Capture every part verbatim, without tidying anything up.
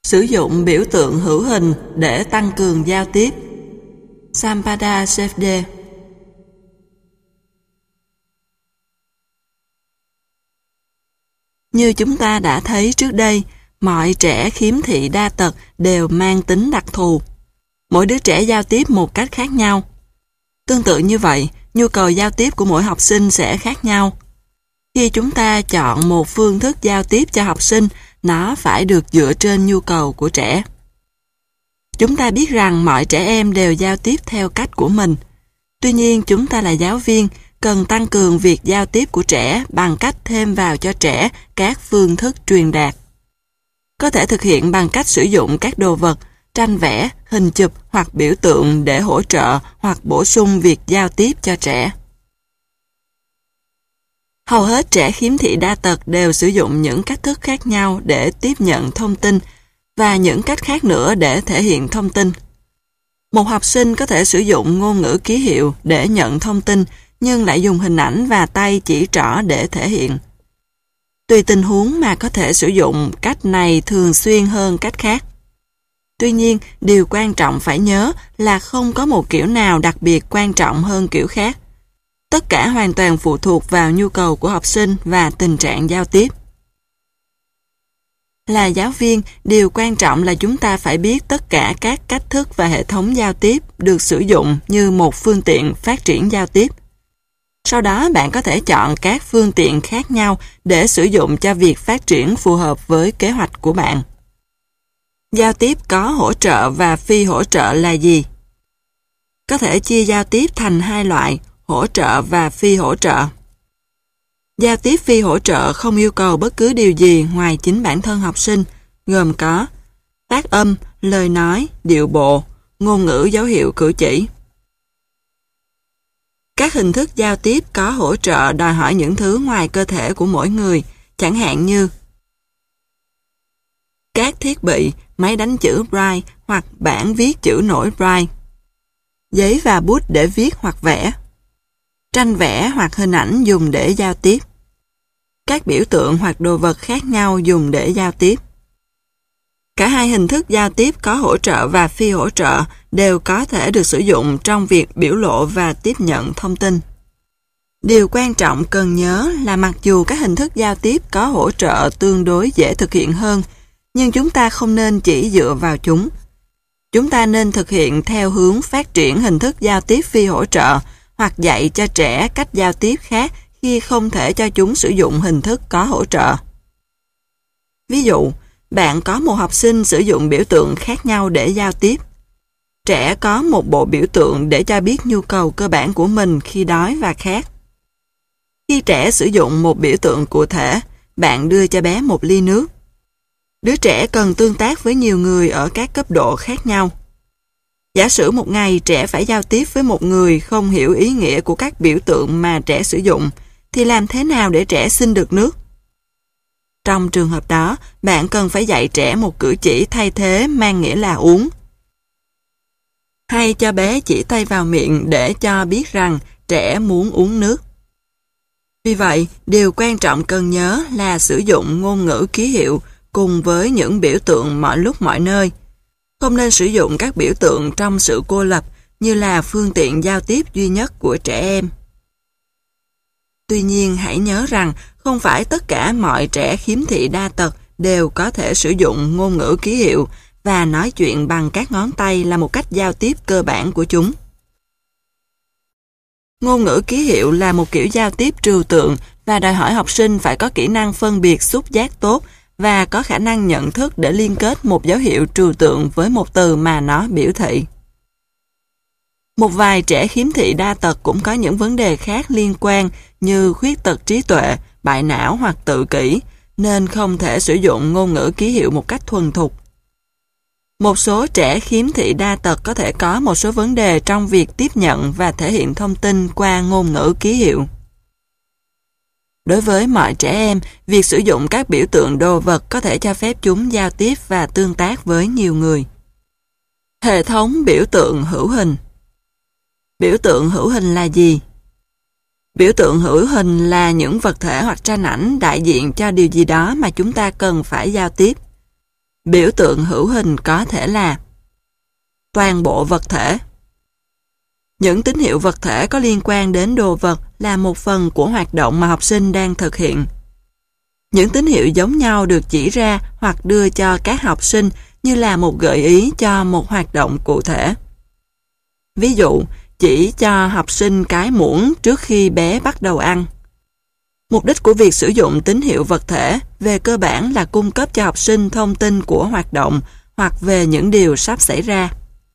Sử dụng biểu tượng hữu hình để tăng cường giao tiếp. Sampada Sefde. Như chúng ta đã thấy trước đây, mọi trẻ khiếm thị đa tật đều mang tính đặc thù. Mỗi đứa trẻ giao tiếp một cách khác nhau. Tương tự như vậy, nhu cầu giao tiếp của mỗi học sinh sẽ khác nhau. Khi chúng ta chọn một phương thức giao tiếp cho học sinh, nó phải được dựa trên nhu cầu của trẻ. Chúng ta biết rằng mọi trẻ em đều giao tiếp theo cách của mình. Tuy nhiên, chúng ta là giáo viên, cần tăng cường việc giao tiếp của trẻ bằng cách thêm vào cho trẻ các phương thức truyền đạt. Có thể thực hiện bằng cách sử dụng các đồ vật, tranh vẽ, hình chụp hoặc biểu tượng để hỗ trợ hoặc bổ sung việc giao tiếp cho trẻ. Hầu hết trẻ khiếm thị đa tật đều sử dụng những cách thức khác nhau để tiếp nhận thông tin và những cách khác nữa để thể hiện thông tin. Một học sinh có thể sử dụng ngôn ngữ ký hiệu để nhận thông tin nhưng lại dùng hình ảnh và tay chỉ trỏ để thể hiện. Tùy tình huống mà có thể sử dụng cách này thường xuyên hơn cách khác. Tuy nhiên, điều quan trọng phải nhớ là không có một kiểu nào đặc biệt quan trọng hơn kiểu khác. Tất cả hoàn toàn phụ thuộc vào nhu cầu của học sinh và tình trạng giao tiếp. Là giáo viên, điều quan trọng là chúng ta phải biết tất cả các cách thức và hệ thống giao tiếp được sử dụng như một phương tiện phát triển giao tiếp. Sau đó bạn có thể chọn các phương tiện khác nhau để sử dụng cho việc phát triển phù hợp với kế hoạch của bạn. Giao tiếp có hỗ trợ và phi hỗ trợ là gì? Có thể chia giao tiếp thành hai loại, hỗ trợ và phi hỗ trợ. Giao tiếp phi hỗ trợ không yêu cầu bất cứ điều gì ngoài chính bản thân học sinh, gồm có phát âm, lời nói, điệu bộ, ngôn ngữ dấu hiệu cử chỉ. Các hình thức giao tiếp có hỗ trợ đòi hỏi những thứ ngoài cơ thể của mỗi người, chẳng hạn như các thiết bị, máy đánh chữ Braille hoặc bảng viết chữ nổi Braille, giấy và bút để viết hoặc vẽ, tranh vẽ hoặc hình ảnh dùng để giao tiếp, các biểu tượng hoặc đồ vật khác nhau dùng để giao tiếp. Cả hai hình thức giao tiếp có hỗ trợ và phi hỗ trợ đều có thể được sử dụng trong việc biểu lộ và tiếp nhận thông tin. Điều quan trọng cần nhớ là mặc dù các hình thức giao tiếp có hỗ trợ tương đối dễ thực hiện hơn, nhưng chúng ta không nên chỉ dựa vào chúng. Chúng ta nên thực hiện theo hướng phát triển hình thức giao tiếp phi hỗ trợ hoặc dạy cho trẻ cách giao tiếp khác khi không thể cho chúng sử dụng hình thức có hỗ trợ. Ví dụ, bạn có một học sinh sử dụng biểu tượng khác nhau để giao tiếp. Trẻ có một bộ biểu tượng để cho biết nhu cầu cơ bản của mình khi đói và khát. Khi trẻ sử dụng một biểu tượng cụ thể, bạn đưa cho bé một ly nước. Đứa trẻ cần tương tác với nhiều người ở các cấp độ khác nhau. Giả sử một ngày trẻ phải giao tiếp với một người không hiểu ý nghĩa của các biểu tượng mà trẻ sử dụng, thì làm thế nào để trẻ xin được nước? Trong trường hợp đó, bạn cần phải dạy trẻ một cử chỉ thay thế mang nghĩa là uống. Hay cho bé chỉ tay vào miệng để cho biết rằng trẻ muốn uống nước. Vì vậy, điều quan trọng cần nhớ là sử dụng ngôn ngữ ký hiệu cùng với những biểu tượng mọi lúc mọi nơi. Không nên sử dụng các biểu tượng trong sự cô lập như là phương tiện giao tiếp duy nhất của trẻ em. Tuy nhiên, hãy nhớ rằng không phải tất cả mọi trẻ khiếm thị đa tật đều có thể sử dụng ngôn ngữ ký hiệu và nói chuyện bằng các ngón tay là một cách giao tiếp cơ bản của chúng. Ngôn ngữ ký hiệu là một kiểu giao tiếp trừu tượng và đòi hỏi học sinh phải có kỹ năng phân biệt xúc giác tốt và có khả năng nhận thức để liên kết một dấu hiệu trừu tượng với một từ mà nó biểu thị. Một vài trẻ khiếm thị đa tật cũng có những vấn đề khác liên quan như khuyết tật trí tuệ, bại não hoặc tự kỷ, nên không thể sử dụng ngôn ngữ ký hiệu một cách thuần thục. Một số trẻ khiếm thị đa tật có thể có một số vấn đề trong việc tiếp nhận và thể hiện thông tin qua ngôn ngữ ký hiệu. Đối với mọi trẻ em, việc sử dụng các biểu tượng đồ vật có thể cho phép chúng giao tiếp và tương tác với nhiều người. Hệ thống biểu tượng hữu hình. Biểu tượng hữu hình là gì? Biểu tượng hữu hình là những vật thể hoặc tranh ảnh đại diện cho điều gì đó mà chúng ta cần phải giao tiếp. Biểu tượng hữu hình có thể là toàn bộ vật thể. Những tín hiệu vật thể có liên quan đến đồ vật là một phần của hoạt động mà học sinh đang thực hiện. Những tín hiệu giống nhau được chỉ ra hoặc đưa cho các học sinh như là một gợi ý cho một hoạt động cụ thể. Ví dụ, chỉ cho học sinh cái muỗng trước khi bé bắt đầu ăn. Mục đích của việc sử dụng tín hiệu vật thể về cơ bản là cung cấp cho học sinh thông tin của hoạt động hoặc về những điều sắp xảy ra.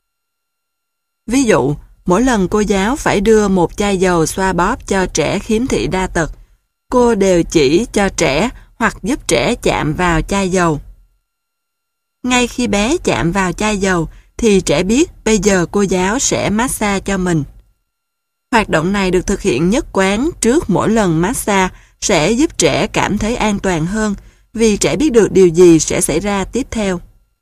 Ví dụ, mỗi lần cô giáo phải đưa một chai dầu xoa bóp cho trẻ khiếm thị đa tật, cô đều chỉ cho trẻ hoặc giúp trẻ chạm vào chai dầu. Ngay khi bé chạm vào chai dầu thì trẻ biết bây giờ cô giáo sẽ massage cho mình. Hoạt động này được thực hiện nhất quán trước mỗi lần massage sẽ giúp trẻ cảm thấy an toàn hơn vì trẻ biết được điều gì sẽ xảy ra tiếp theo.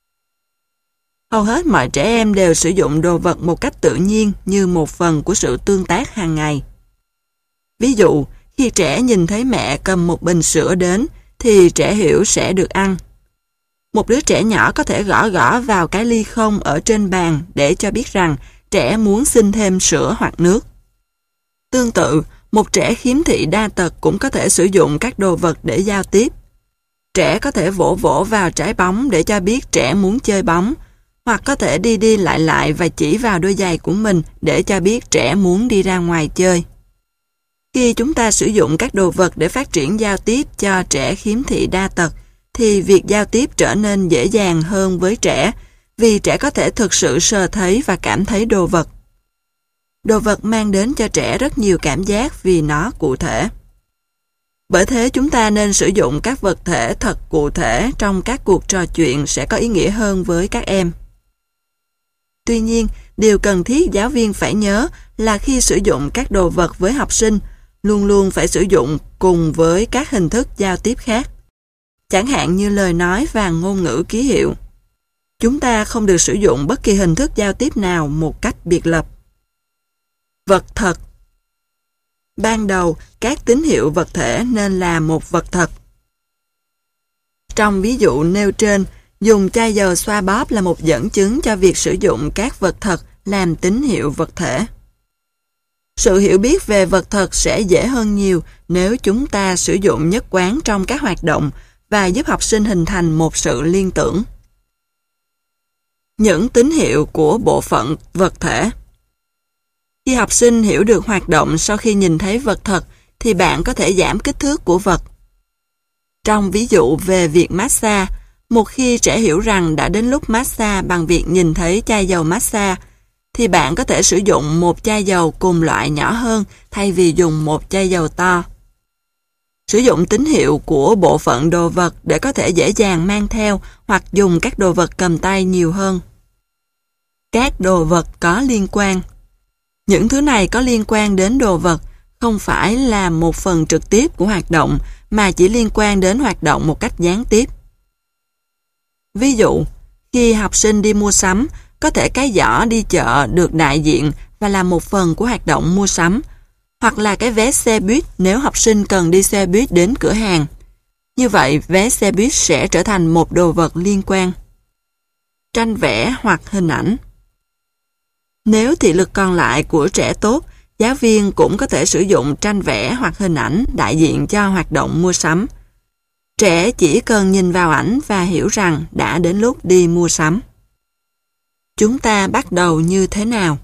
Hầu hết mọi trẻ em đều sử dụng đồ vật một cách tự nhiên như một phần của sự tương tác hàng ngày. Ví dụ, khi trẻ nhìn thấy mẹ cầm một bình sữa đến thì trẻ hiểu sẽ được ăn. Một đứa trẻ nhỏ có thể gõ gõ vào cái ly không ở trên bàn để cho biết rằng trẻ muốn xin thêm sữa hoặc nước. Tương tự, một trẻ khiếm thị đa tật cũng có thể sử dụng các đồ vật để giao tiếp. Trẻ có thể vỗ vỗ vào trái bóng để cho biết trẻ muốn chơi bóng, hoặc có thể đi đi lại lại và chỉ vào đôi giày của mình để cho biết trẻ muốn đi ra ngoài chơi. Khi chúng ta sử dụng các đồ vật để phát triển giao tiếp cho trẻ khiếm thị đa tật, thì việc giao tiếp trở nên dễ dàng hơn với trẻ, vì trẻ có thể thực sự sờ thấy và cảm thấy đồ vật. Đồ vật mang đến cho trẻ rất nhiều cảm giác vì nó cụ thể. Bởi thế chúng ta nên sử dụng các vật thể thật cụ thể trong các cuộc trò chuyện sẽ có ý nghĩa hơn với các em. Tuy nhiên, điều cần thiết giáo viên phải nhớ là khi sử dụng các đồ vật với học sinh, luôn luôn phải sử dụng cùng với các hình thức giao tiếp khác. Chẳng hạn như lời nói và ngôn ngữ ký hiệu. Chúng ta không được sử dụng bất kỳ hình thức giao tiếp nào một cách biệt lập. Vật thật. Ban đầu, các tín hiệu vật thể nên là một vật thật. Trong ví dụ nêu trên, dùng chai dầu xoa bóp là một dẫn chứng cho việc sử dụng các vật thật làm tín hiệu vật thể. Sự hiểu biết về vật thật sẽ dễ hơn nhiều nếu chúng ta sử dụng nhất quán trong các hoạt động và giúp học sinh hình thành một sự liên tưởng. Những tín hiệu của bộ phận vật thể. Khi học sinh hiểu được hoạt động sau khi nhìn thấy vật thật, thì bạn có thể giảm kích thước của vật. Trong ví dụ về việc massage, một khi trẻ hiểu rằng đã đến lúc massage bằng việc nhìn thấy chai dầu massage, thì bạn có thể sử dụng một chai dầu cùng loại nhỏ hơn thay vì dùng một chai dầu to. Sử dụng tín hiệu của bộ phận đồ vật để có thể dễ dàng mang theo hoặc dùng các đồ vật cầm tay nhiều hơn. Các đồ vật có liên quan. Những thứ này có liên quan đến đồ vật, không phải là một phần trực tiếp của hoạt động, mà chỉ liên quan đến hoạt động một cách gián tiếp. Ví dụ, khi học sinh đi mua sắm, có thể cái giỏ đi chợ được đại diện và là một phần của hoạt động mua sắm, hoặc là cái vé xe buýt nếu học sinh cần đi xe buýt đến cửa hàng. Như vậy, vé xe buýt sẽ trở thành một đồ vật liên quan. Tranh vẽ hoặc hình ảnh. Nếu thị lực còn lại của trẻ tốt, giáo viên cũng có thể sử dụng tranh vẽ hoặc hình ảnh đại diện cho hoạt động mua sắm. Trẻ chỉ cần nhìn vào ảnh và hiểu rằng đã đến lúc đi mua sắm. Chúng ta bắt đầu như thế nào?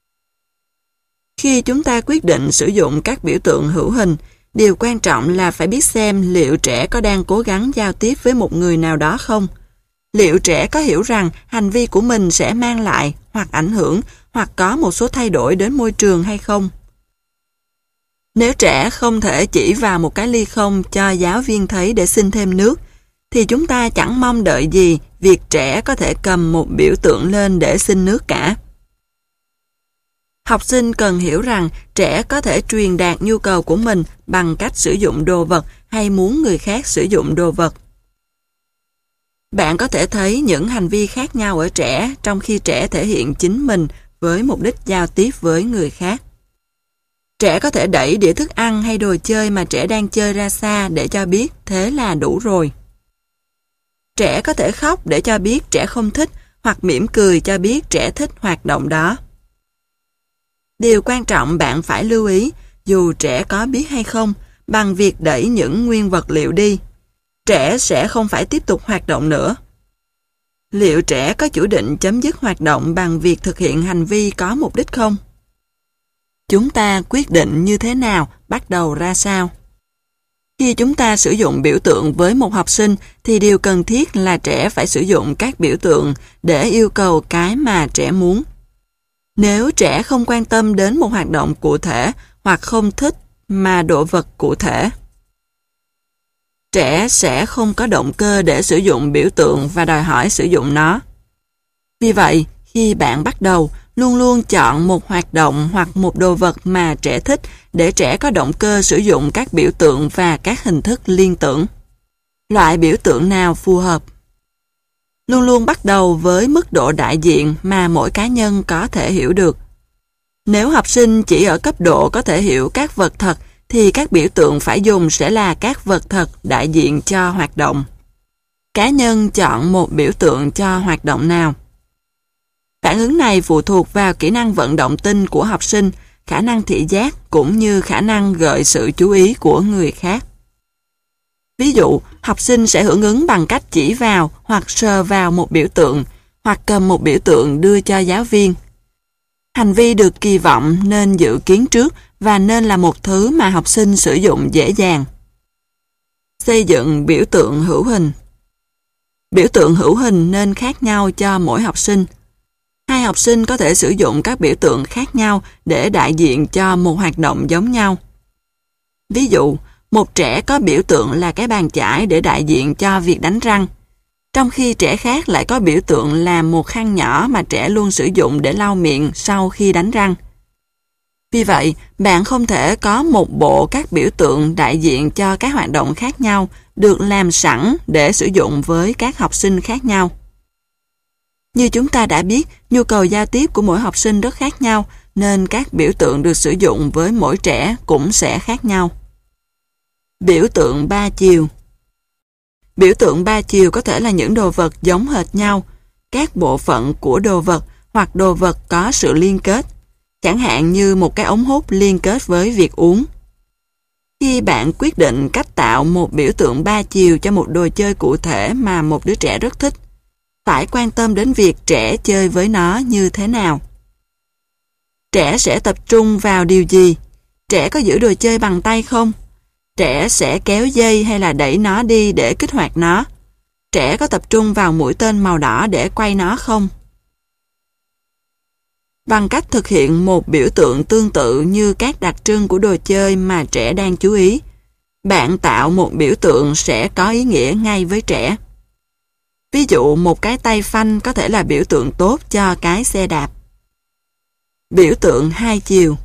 Khi chúng ta quyết định sử dụng các biểu tượng hữu hình, điều quan trọng là phải biết xem liệu trẻ có đang cố gắng giao tiếp với một người nào đó không. Liệu trẻ có hiểu rằng hành vi của mình sẽ mang lại hoặc ảnh hưởng hoặc có một số thay đổi đến môi trường hay không? Nếu trẻ không thể chỉ vào một cái ly không cho giáo viên thấy để xin thêm nước, thì chúng ta chẳng mong đợi gì việc trẻ có thể cầm một biểu tượng lên để xin nước cả. Học sinh cần hiểu rằng trẻ có thể truyền đạt nhu cầu của mình bằng cách sử dụng đồ vật hay muốn người khác sử dụng đồ vật. Bạn có thể thấy những hành vi khác nhau ở trẻ trong khi trẻ thể hiện chính mình với mục đích giao tiếp với người khác. Trẻ có thể đẩy đĩa thức ăn hay đồ chơi mà trẻ đang chơi ra xa để cho biết thế là đủ rồi. Trẻ có thể khóc để cho biết trẻ không thích, hoặc mỉm cười cho biết trẻ thích hoạt động đó. Điều quan trọng bạn phải lưu ý, dù trẻ có biết hay không, bằng việc đẩy những nguyên vật liệu đi, trẻ sẽ không phải tiếp tục hoạt động nữa. Liệu trẻ có chủ định chấm dứt hoạt động bằng việc thực hiện hành vi có mục đích không? Chúng ta quyết định như thế nào, bắt đầu ra sao? Khi chúng ta sử dụng biểu tượng với một học sinh thì điều cần thiết là trẻ phải sử dụng các biểu tượng để yêu cầu cái mà trẻ muốn. Nếu trẻ không quan tâm đến một hoạt động cụ thể hoặc không thích mà đồ vật cụ thể, trẻ sẽ không có động cơ để sử dụng biểu tượng và đòi hỏi sử dụng nó. Vì vậy, khi bạn bắt đầu, luôn luôn chọn một hoạt động hoặc một đồ vật mà trẻ thích để trẻ có động cơ sử dụng các biểu tượng và các hình thức liên tưởng. Loại biểu tượng nào phù hợp? Luôn luôn bắt đầu với mức độ đại diện mà mỗi cá nhân có thể hiểu được. Nếu học sinh chỉ ở cấp độ có thể hiểu các vật thật, thì các biểu tượng phải dùng sẽ là các vật thật đại diện cho hoạt động. Cá nhân chọn một biểu tượng cho hoạt động nào. Phản ứng này phụ thuộc vào kỹ năng vận động tinh của học sinh, khả năng thị giác cũng như khả năng gợi sự chú ý của người khác. Ví dụ, học sinh sẽ hưởng ứng bằng cách chỉ vào hoặc sờ vào một biểu tượng, hoặc cầm một biểu tượng đưa cho giáo viên. Hành vi được kỳ vọng nên dự kiến trước và nên là một thứ mà học sinh sử dụng dễ dàng. Xây dựng biểu tượng hữu hình. Biểu tượng hữu hình nên khác nhau cho mỗi học sinh. Hai học sinh có thể sử dụng các biểu tượng khác nhau để đại diện cho một hoạt động giống nhau. Ví dụ, một trẻ có biểu tượng là cái bàn chải để đại diện cho việc đánh răng, trong khi trẻ khác lại có biểu tượng là một khăn nhỏ mà trẻ luôn sử dụng để lau miệng sau khi đánh răng. Vì vậy, bạn không thể có một bộ các biểu tượng đại diện cho các hoạt động khác nhau được làm sẵn để sử dụng với các học sinh khác nhau. Như chúng ta đã biết, nhu cầu giao tiếp của mỗi học sinh rất khác nhau, nên các biểu tượng được sử dụng với mỗi trẻ cũng sẽ khác nhau. Biểu tượng ba chiều. Biểu tượng ba chiều có thể là những đồ vật giống hệt nhau, các bộ phận của đồ vật hoặc đồ vật có sự liên kết, chẳng hạn như một cái ống hút liên kết với việc uống. Khi bạn quyết định cách tạo một biểu tượng ba chiều cho một đồ chơi cụ thể mà một đứa trẻ rất thích, phải quan tâm đến việc trẻ chơi với nó như thế nào. Trẻ sẽ tập trung vào điều gì? Trẻ có giữ đồ chơi bằng tay không? Trẻ sẽ kéo dây hay là đẩy nó đi để kích hoạt nó? Trẻ có tập trung vào mũi tên màu đỏ để quay nó không? Bằng cách thực hiện một biểu tượng tương tự như các đặc trưng của đồ chơi mà trẻ đang chú ý, bạn tạo một biểu tượng sẽ có ý nghĩa ngay với trẻ. Ví dụ, một cái tay phanh có thể là biểu tượng tốt cho cái xe đạp. Biểu tượng hai chiều.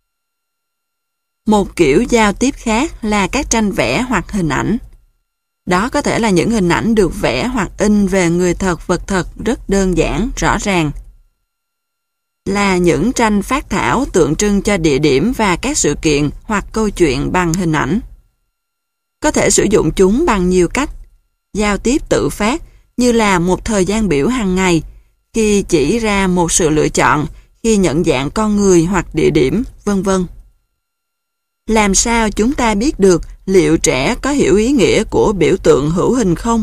Một kiểu giao tiếp khác là các tranh vẽ hoặc hình ảnh. Đó có thể là những hình ảnh được vẽ hoặc in về người thật, vật thật rất đơn giản, rõ ràng. Là những tranh phác thảo tượng trưng cho địa điểm và các sự kiện hoặc câu chuyện bằng hình ảnh. Có thể sử dụng chúng bằng nhiều cách. Giao tiếp tự phát, như là một thời gian biểu hàng ngày, khi chỉ ra một sự lựa chọn, khi nhận dạng con người hoặc địa điểm, vân vân. Làm sao chúng ta biết được liệu trẻ có hiểu ý nghĩa của biểu tượng hữu hình không?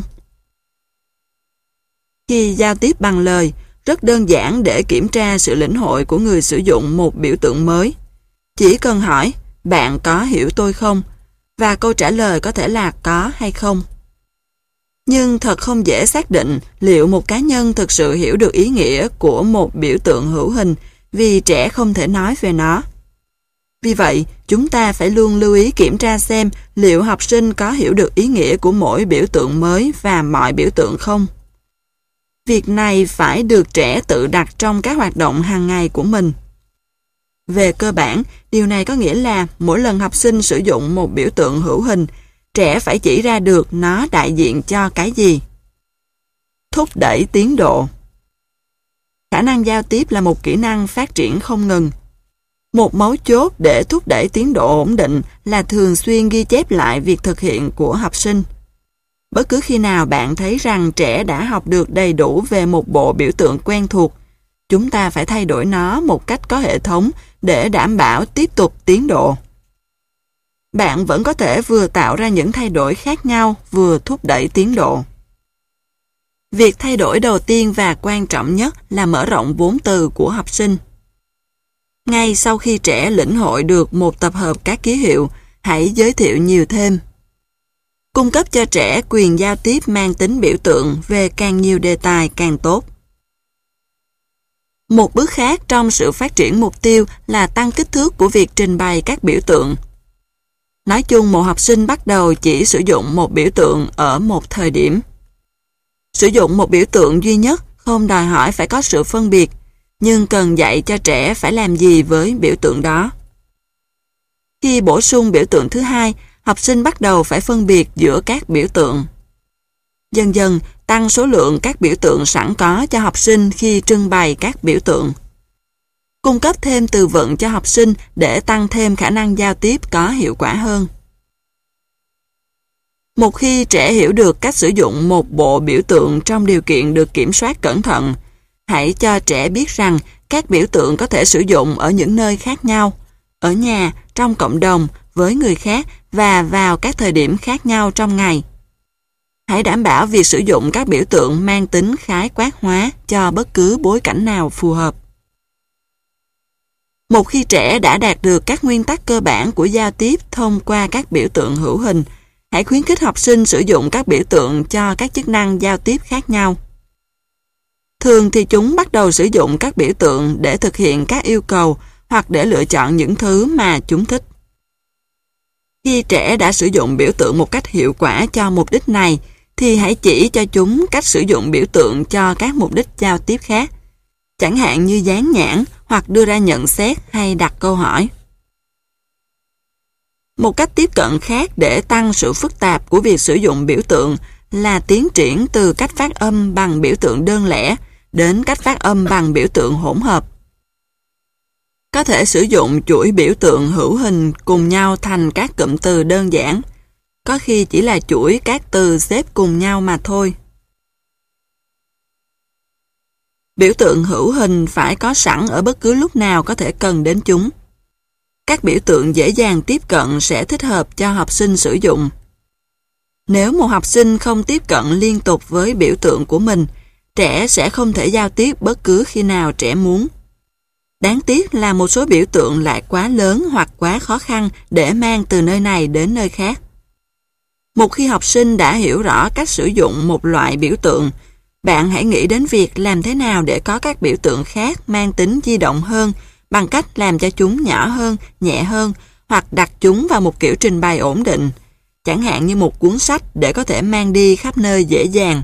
Khi giao tiếp bằng lời, rất đơn giản để kiểm tra sự lĩnh hội của người sử dụng một biểu tượng mới. Chỉ cần hỏi, bạn có hiểu tôi không? Và câu trả lời có thể là có hay không. Nhưng thật không dễ xác định liệu một cá nhân thực sự hiểu được ý nghĩa của một biểu tượng hữu hình vì trẻ không thể nói về nó. Vì vậy, chúng ta phải luôn lưu ý kiểm tra xem liệu học sinh có hiểu được ý nghĩa của mỗi biểu tượng mới và mọi biểu tượng không. Việc này phải được trẻ tự đặt trong các hoạt động hàng ngày của mình. Về cơ bản, điều này có nghĩa là mỗi lần học sinh sử dụng một biểu tượng hữu hình, trẻ phải chỉ ra được nó đại diện cho cái gì. Thúc đẩy tiến độ. Khả năng giao tiếp là một kỹ năng phát triển không ngừng. Một mấu chốt để thúc đẩy tiến độ ổn định là thường xuyên ghi chép lại việc thực hiện của học sinh. Bất cứ khi nào bạn thấy rằng trẻ đã học được đầy đủ về một bộ biểu tượng quen thuộc, chúng ta phải thay đổi nó một cách có hệ thống để đảm bảo tiếp tục tiến độ. Bạn vẫn có thể vừa tạo ra những thay đổi khác nhau, vừa thúc đẩy tiến độ. Việc thay đổi đầu tiên và quan trọng nhất là mở rộng vốn từ của học sinh. Ngay sau khi trẻ lĩnh hội được một tập hợp các ký hiệu, hãy giới thiệu nhiều thêm. Cung cấp cho trẻ quyền giao tiếp mang tính biểu tượng về càng nhiều đề tài càng tốt. Một bước khác trong sự phát triển mục tiêu là tăng kích thước của việc trình bày các biểu tượng. Nói chung, một học sinh bắt đầu chỉ sử dụng một biểu tượng ở một thời điểm. Sử dụng một biểu tượng duy nhất không đòi hỏi phải có sự phân biệt, nhưng cần dạy cho trẻ phải làm gì với biểu tượng đó. Khi bổ sung biểu tượng thứ hai, học sinh bắt đầu phải phân biệt giữa các biểu tượng. Dần dần, tăng số lượng các biểu tượng sẵn có cho học sinh khi trưng bày các biểu tượng. Cung cấp thêm từ vựng cho học sinh để tăng thêm khả năng giao tiếp có hiệu quả hơn. Một khi trẻ hiểu được cách sử dụng một bộ biểu tượng trong điều kiện được kiểm soát cẩn thận, hãy cho trẻ biết rằng các biểu tượng có thể sử dụng ở những nơi khác nhau, ở nhà, trong cộng đồng, với người khác và vào các thời điểm khác nhau trong ngày. Hãy đảm bảo việc sử dụng các biểu tượng mang tính khái quát hóa cho bất cứ bối cảnh nào phù hợp. Một khi trẻ đã đạt được các nguyên tắc cơ bản của giao tiếp thông qua các biểu tượng hữu hình, hãy khuyến khích học sinh sử dụng các biểu tượng cho các chức năng giao tiếp khác nhau. Thường thì chúng bắt đầu sử dụng các biểu tượng để thực hiện các yêu cầu hoặc để lựa chọn những thứ mà chúng thích. Khi trẻ đã sử dụng biểu tượng một cách hiệu quả cho mục đích này, thì hãy chỉ cho chúng cách sử dụng biểu tượng cho các mục đích giao tiếp khác, chẳng hạn như dán nhãn hoặc đưa ra nhận xét hay đặt câu hỏi. Một cách tiếp cận khác để tăng sự phức tạp của việc sử dụng biểu tượng là tiến triển từ cách phát âm bằng biểu tượng đơn lẻ đến cách phát âm bằng biểu tượng hỗn hợp. Có thể sử dụng chuỗi biểu tượng hữu hình cùng nhau thành các cụm từ đơn giản, có khi chỉ là chuỗi các từ xếp cùng nhau mà thôi. Biểu tượng hữu hình phải có sẵn ở bất cứ lúc nào có thể cần đến chúng. Các biểu tượng dễ dàng tiếp cận sẽ thích hợp cho học sinh sử dụng. Nếu một học sinh không tiếp cận liên tục với biểu tượng của mình, trẻ sẽ không thể giao tiếp bất cứ khi nào trẻ muốn. Đáng tiếc là một số biểu tượng lại quá lớn hoặc quá khó khăn để mang từ nơi này đến nơi khác. Một khi học sinh đã hiểu rõ cách sử dụng một loại biểu tượng, bạn hãy nghĩ đến việc làm thế nào để có các biểu tượng khác mang tính di động hơn bằng cách làm cho chúng nhỏ hơn, nhẹ hơn hoặc đặt chúng vào một kiểu trình bày ổn định, chẳng hạn như một cuốn sách để có thể mang đi khắp nơi dễ dàng.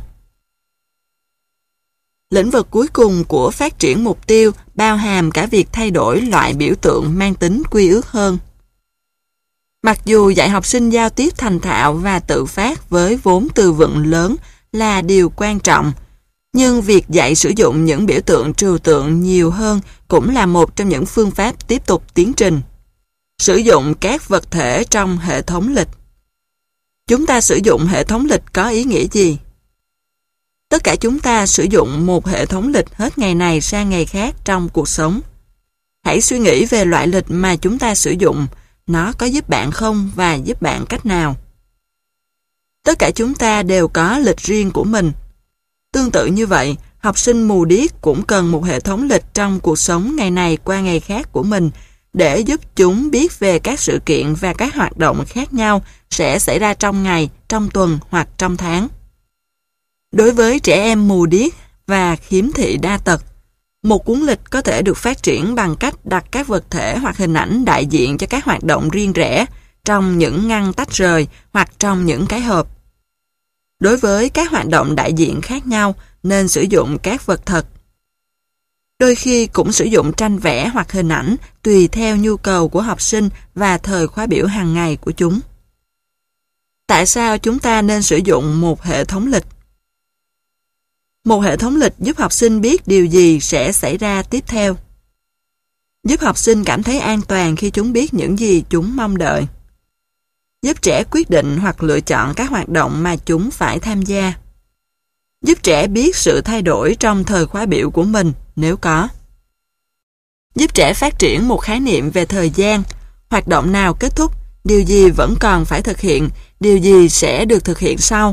Lĩnh vực cuối cùng của phát triển mục tiêu bao hàm cả việc thay đổi loại biểu tượng mang tính quy ước hơn. Mặc dù dạy học sinh giao tiếp thành thạo và tự phát với vốn từ vựng lớn là điều quan trọng, nhưng việc dạy sử dụng những biểu tượng trừu tượng nhiều hơn cũng là một trong những phương pháp tiếp tục tiến trình. Sử dụng các vật thể trong hệ thống lịch. Chúng ta sử dụng hệ thống lịch có ý nghĩa gì? Tất cả chúng ta sử dụng một hệ thống lịch hết ngày này sang ngày khác trong cuộc sống. Hãy suy nghĩ về loại lịch mà chúng ta sử dụng, nó có giúp bạn không và giúp bạn cách nào. Tất cả chúng ta đều có lịch riêng của mình. Tương tự như vậy, học sinh mù điếc cũng cần một hệ thống lịch trong cuộc sống ngày này qua ngày khác của mình để giúp chúng biết về các sự kiện và các hoạt động khác nhau sẽ xảy ra trong ngày, trong tuần hoặc trong tháng. Đối với trẻ em mù điếc và khiếm thị đa tật, một cuốn lịch có thể được phát triển bằng cách đặt các vật thể hoặc hình ảnh đại diện cho các hoạt động riêng rẽ trong những ngăn tách rời hoặc trong những cái hộp. Đối với các hoạt động đại diện khác nhau, nên sử dụng các vật thật. Đôi khi cũng sử dụng tranh vẽ hoặc hình ảnh tùy theo nhu cầu của học sinh và thời khóa biểu hàng ngày của chúng. Tại sao chúng ta nên sử dụng một hệ thống lịch? Một hệ thống lịch giúp học sinh biết điều gì sẽ xảy ra tiếp theo. Giúp học sinh cảm thấy an toàn khi chúng biết những gì chúng mong đợi. giúp trẻ quyết định hoặc lựa chọn các hoạt động mà chúng phải tham gia. Giúp trẻ biết sự thay đổi trong thời khóa biểu của mình nếu có. Giúp trẻ phát triển một khái niệm về thời gian, hoạt động nào kết thúc, điều gì vẫn còn phải thực hiện, điều gì sẽ được thực hiện sau.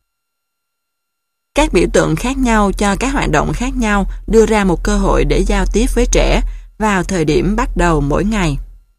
Các biểu tượng khác nhau cho các hoạt động khác nhau đưa ra một cơ hội để giao tiếp với trẻ vào thời điểm bắt đầu mỗi ngày.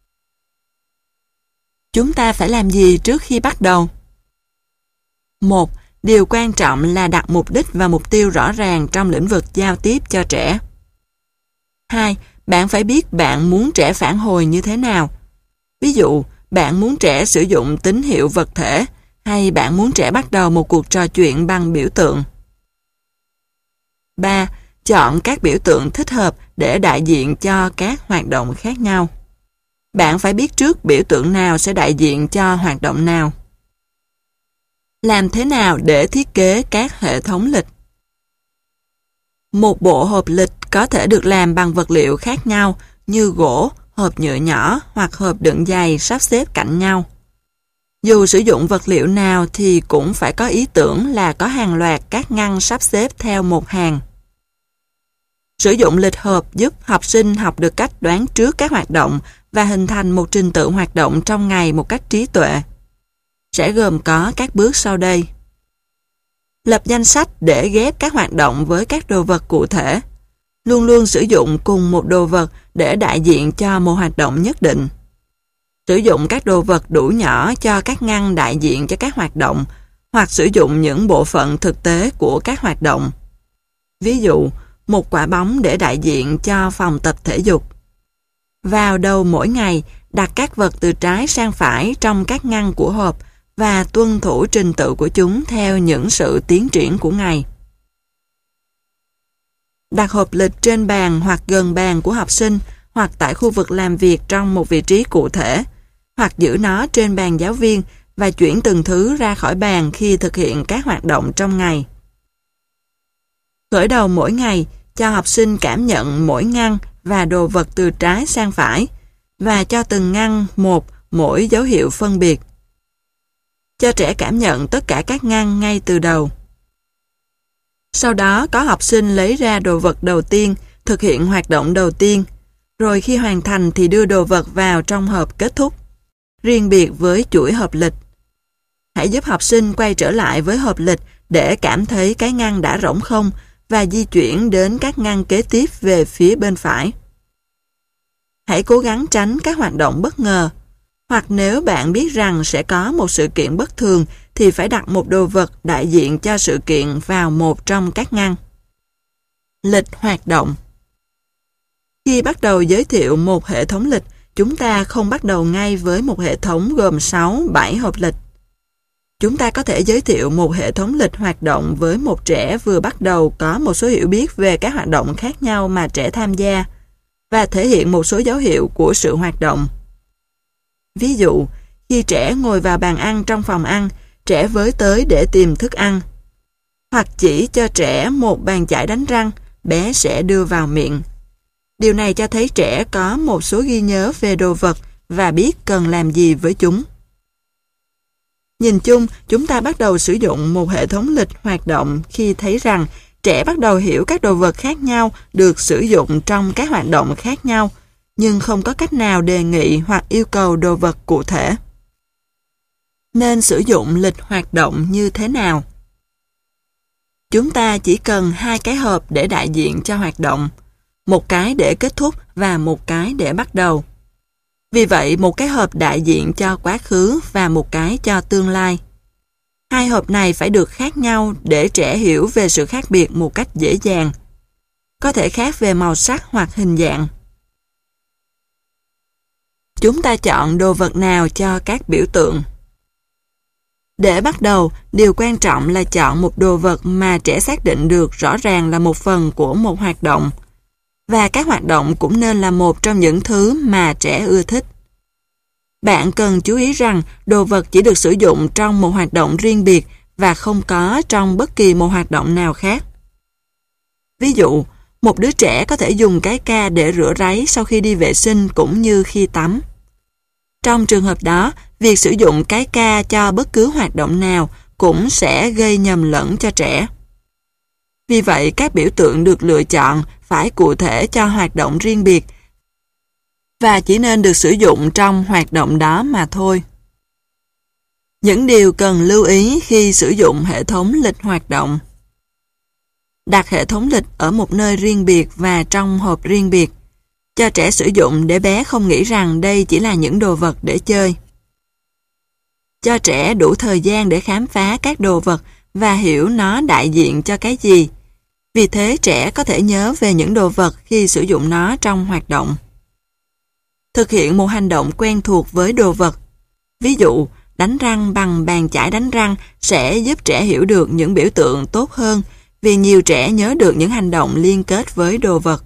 Chúng ta phải làm gì trước khi bắt đầu? một. Điều quan trọng là đặt mục đích và mục tiêu rõ ràng trong lĩnh vực giao tiếp cho trẻ. hai. Bạn phải biết bạn muốn trẻ phản hồi như thế nào. Ví dụ, bạn muốn trẻ sử dụng tín hiệu vật thể hay bạn muốn trẻ bắt đầu một cuộc trò chuyện bằng biểu tượng. ba. Chọn các biểu tượng thích hợp để đại diện cho các hoạt động khác nhau. Bạn phải biết trước biểu tượng nào sẽ đại diện cho hoạt động nào. Làm thế nào để thiết kế các hệ thống lịch? Một bộ hộp lịch có thể được làm bằng vật liệu khác nhau như gỗ, hộp nhựa nhỏ hoặc hộp đựng giày sắp xếp cạnh nhau. Dù sử dụng vật liệu nào thì cũng phải có ý tưởng là có hàng loạt các ngăn sắp xếp theo một hàng. Sử dụng lịch hộp giúp học sinh học được cách đoán trước các hoạt động và hình thành một trình tự hoạt động trong ngày một cách trí tuệ. Sẽ gồm có các bước sau đây. Lập danh sách để ghép các hoạt động với các đồ vật cụ thể. Luôn luôn sử dụng cùng một đồ vật để đại diện cho một hoạt động nhất định. Sử dụng các đồ vật đủ nhỏ cho các ngăn đại diện cho các hoạt động hoặc sử dụng những bộ phận thực tế của các hoạt động. Ví dụ, một quả bóng để đại diện cho phòng tập thể dục. Vào đầu mỗi ngày, đặt các vật từ trái sang phải trong các ngăn của hộp và tuân thủ trình tự của chúng theo những sự tiến triển của ngày. Đặt hộp lịch trên bàn hoặc gần bàn của học sinh hoặc tại khu vực làm việc trong một vị trí cụ thể, hoặc giữ nó trên bàn giáo viên và chuyển từng thứ ra khỏi bàn khi thực hiện các hoạt động trong ngày. Khởi đầu mỗi ngày, cho học sinh cảm nhận mỗi ngăn và đồ vật từ trái sang phải và cho từng ngăn một mỗi dấu hiệu phân biệt. Cho trẻ cảm nhận tất cả các ngăn ngay từ đầu. Sau đó có học sinh lấy ra đồ vật đầu tiên, thực hiện hoạt động đầu tiên, rồi khi hoàn thành thì đưa đồ vật vào trong hộp kết thúc, riêng biệt với chuỗi hộp lịch. Hãy giúp học sinh quay trở lại với hộp lịch để cảm thấy cái ngăn đã rỗng không và di chuyển đến các ngăn kế tiếp về phía bên phải. Hãy cố gắng tránh các hoạt động bất ngờ, hoặc nếu bạn biết rằng sẽ có một sự kiện bất thường thì phải đặt một đồ vật đại diện cho sự kiện vào một trong các ngăn. Lịch hoạt động. Khi bắt đầu giới thiệu một hệ thống lịch, chúng ta không bắt đầu ngay với một hệ thống gồm sáu bảy hộp lịch. Chúng ta có thể giới thiệu một hệ thống lịch hoạt động với một trẻ vừa bắt đầu có một số hiểu biết về các hoạt động khác nhau mà trẻ tham gia và thể hiện một số dấu hiệu của sự hoạt động. Ví dụ, khi trẻ ngồi vào bàn ăn trong phòng ăn, trẻ với tới để tìm thức ăn. Hoặc chỉ cho trẻ một bàn chải đánh răng, bé sẽ đưa vào miệng. Điều này cho thấy trẻ có một số ghi nhớ về đồ vật và biết cần làm gì với chúng. Nhìn chung, chúng ta bắt đầu sử dụng một hệ thống lịch hoạt động khi thấy rằng trẻ bắt đầu hiểu các đồ vật khác nhau được sử dụng trong các hoạt động khác nhau, nhưng không có cách nào đề nghị hoặc yêu cầu đồ vật cụ thể. Nên sử dụng lịch hoạt động như thế nào? Chúng ta chỉ cần hai cái hộp để đại diện cho hoạt động, một cái để kết thúc và một cái để bắt đầu. Vì vậy, một cái hộp đại diện cho quá khứ và một cái cho tương lai. Hai hộp này phải được khác nhau để trẻ hiểu về sự khác biệt một cách dễ dàng. Có thể khác về màu sắc hoặc hình dạng. Chúng ta chọn đồ vật nào cho các biểu tượng? Để bắt đầu, điều quan trọng là chọn một đồ vật mà trẻ xác định được rõ ràng là một phần của một hoạt động. Và các hoạt động cũng nên là một trong những thứ mà trẻ ưa thích. Bạn cần chú ý rằng đồ vật chỉ được sử dụng trong một hoạt động riêng biệt và không có trong bất kỳ một hoạt động nào khác. Ví dụ, một đứa trẻ có thể dùng cái ca để rửa ráy sau khi đi vệ sinh cũng như khi tắm. Trong trường hợp đó, Việc sử dụng cái ca cho bất cứ hoạt động nào cũng sẽ gây nhầm lẫn cho trẻ. Vì vậy, các biểu tượng được lựa chọn phải cụ thể cho hoạt động riêng biệt và chỉ nên được sử dụng trong hoạt động đó mà thôi. Những điều cần lưu ý khi sử dụng hệ thống lịch hoạt động. Đặt hệ thống lịch ở một nơi riêng biệt và trong hộp riêng biệt. Cho trẻ sử dụng để bé không nghĩ rằng đây chỉ là những đồ vật để chơi. Cho trẻ đủ thời gian để khám phá các đồ vật và hiểu nó đại diện cho cái gì. Vì thế trẻ có thể nhớ về những đồ vật khi sử dụng nó trong hoạt động. Thực hiện một hành động quen thuộc với đồ vật. Ví dụ, đánh răng bằng bàn chải đánh răng sẽ giúp trẻ hiểu được những biểu tượng tốt hơn vì nhiều trẻ nhớ được những hành động liên kết với đồ vật.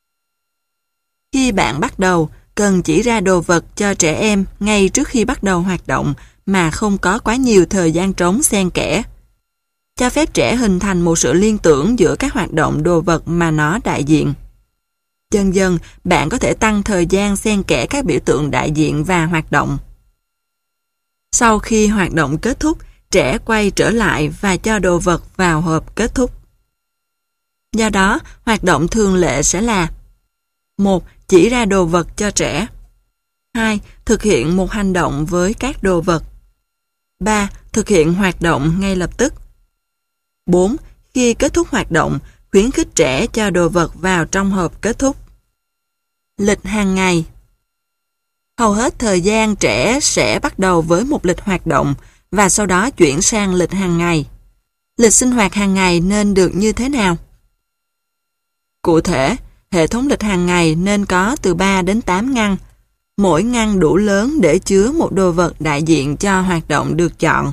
Khi bạn bắt đầu, cần chỉ ra đồ vật cho trẻ em ngay trước khi bắt đầu hoạt động mà không có quá nhiều thời gian trống xen kẽ. Cho phép trẻ hình thành một sự liên tưởng giữa các hoạt động đồ vật mà nó đại diện. Dần dần, bạn có thể tăng thời gian xen kẽ các biểu tượng đại diện và hoạt động. Sau khi hoạt động kết thúc, trẻ quay trở lại và cho đồ vật vào hộp kết thúc. Do đó, hoạt động thường lệ sẽ là: một. Chỉ ra đồ vật cho trẻ. hai. Thực hiện một hành động với các đồ vật. ba. Thực hiện hoạt động ngay lập tức. bốn. Khi kết thúc hoạt động, khuyến khích trẻ cho đồ vật vào trong hộp kết thúc. Lịch hàng ngày. Hầu hết thời gian trẻ sẽ bắt đầu với một lịch hoạt động và sau đó chuyển sang lịch hàng ngày. Lịch sinh hoạt hàng ngày nên được như thế nào? Cụ thể, hệ thống lịch hàng ngày nên có từ ba đến tám ngăn, mỗi ngăn đủ lớn để chứa một đồ vật đại diện cho hoạt động được chọn.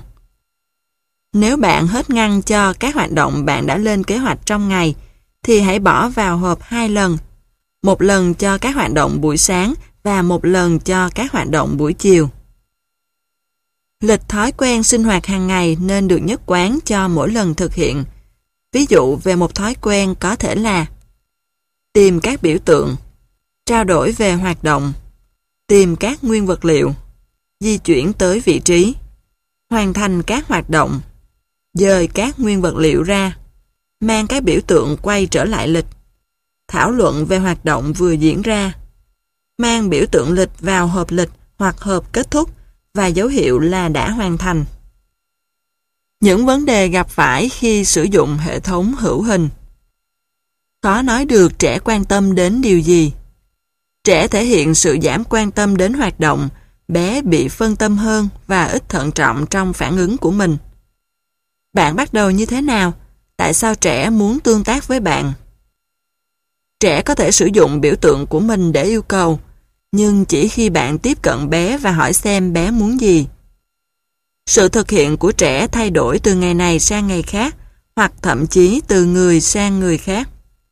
Nếu bạn hết ngăn cho các hoạt động bạn đã lên kế hoạch trong ngày, thì hãy bỏ vào hộp hai lần, một lần cho các hoạt động buổi sáng và một lần cho các hoạt động buổi chiều. Lịch thói quen sinh hoạt hàng ngày nên được nhất quán cho mỗi lần thực hiện. Ví dụ về một thói quen có thể là: tìm các biểu tượng, trao đổi về hoạt động, tìm các nguyên vật liệu, di chuyển tới vị trí, hoàn thành các hoạt động, dời các nguyên vật liệu ra, mang các biểu tượng quay trở lại lịch, thảo luận về hoạt động vừa diễn ra, mang biểu tượng lịch vào hộp lịch hoặc hộp kết thúc và dấu hiệu là đã hoàn thành. Những vấn đề gặp phải khi sử dụng hệ thống hữu hình. Khó nói được trẻ quan tâm đến điều gì. Trẻ thể hiện sự giảm quan tâm đến hoạt động, bé bị phân tâm hơn và ít thận trọng trong phản ứng của mình. Bạn bắt đầu như thế nào? Tại sao trẻ muốn tương tác với bạn? Trẻ có thể sử dụng biểu tượng của mình để yêu cầu, nhưng chỉ khi bạn tiếp cận bé và hỏi xem bé muốn gì. Sự thực hiện của trẻ thay đổi từ ngày này sang ngày khác, hoặc thậm chí từ người sang người khác.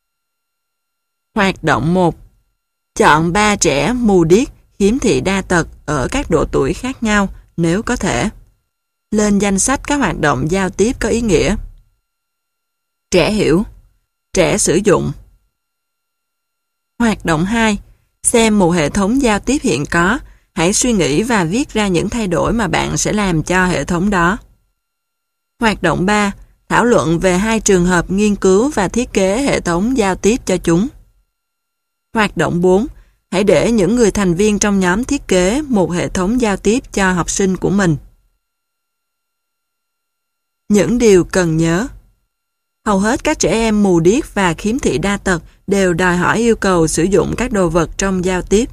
Hoạt động một. Chọn ba trẻ mù điếc, khiếm thị đa tật ở các độ tuổi khác nhau nếu có thể. Lên danh sách các hoạt động giao tiếp có ý nghĩa. Trẻ hiểu. Trẻ sử dụng. Hoạt động hai. Xem một hệ thống giao tiếp hiện có. Hãy suy nghĩ và viết ra những thay đổi mà bạn sẽ làm cho hệ thống đó. Hoạt động ba. Thảo luận về hai trường hợp nghiên cứu và thiết kế hệ thống giao tiếp cho chúng. Hoạt động bốn. Hãy để những người thành viên trong nhóm thiết kế một hệ thống giao tiếp cho học sinh của mình. Những điều cần nhớ. Hầu hết các trẻ em mù điếc và khiếm thị đa tật đều đòi hỏi yêu cầu sử dụng các đồ vật trong giao tiếp.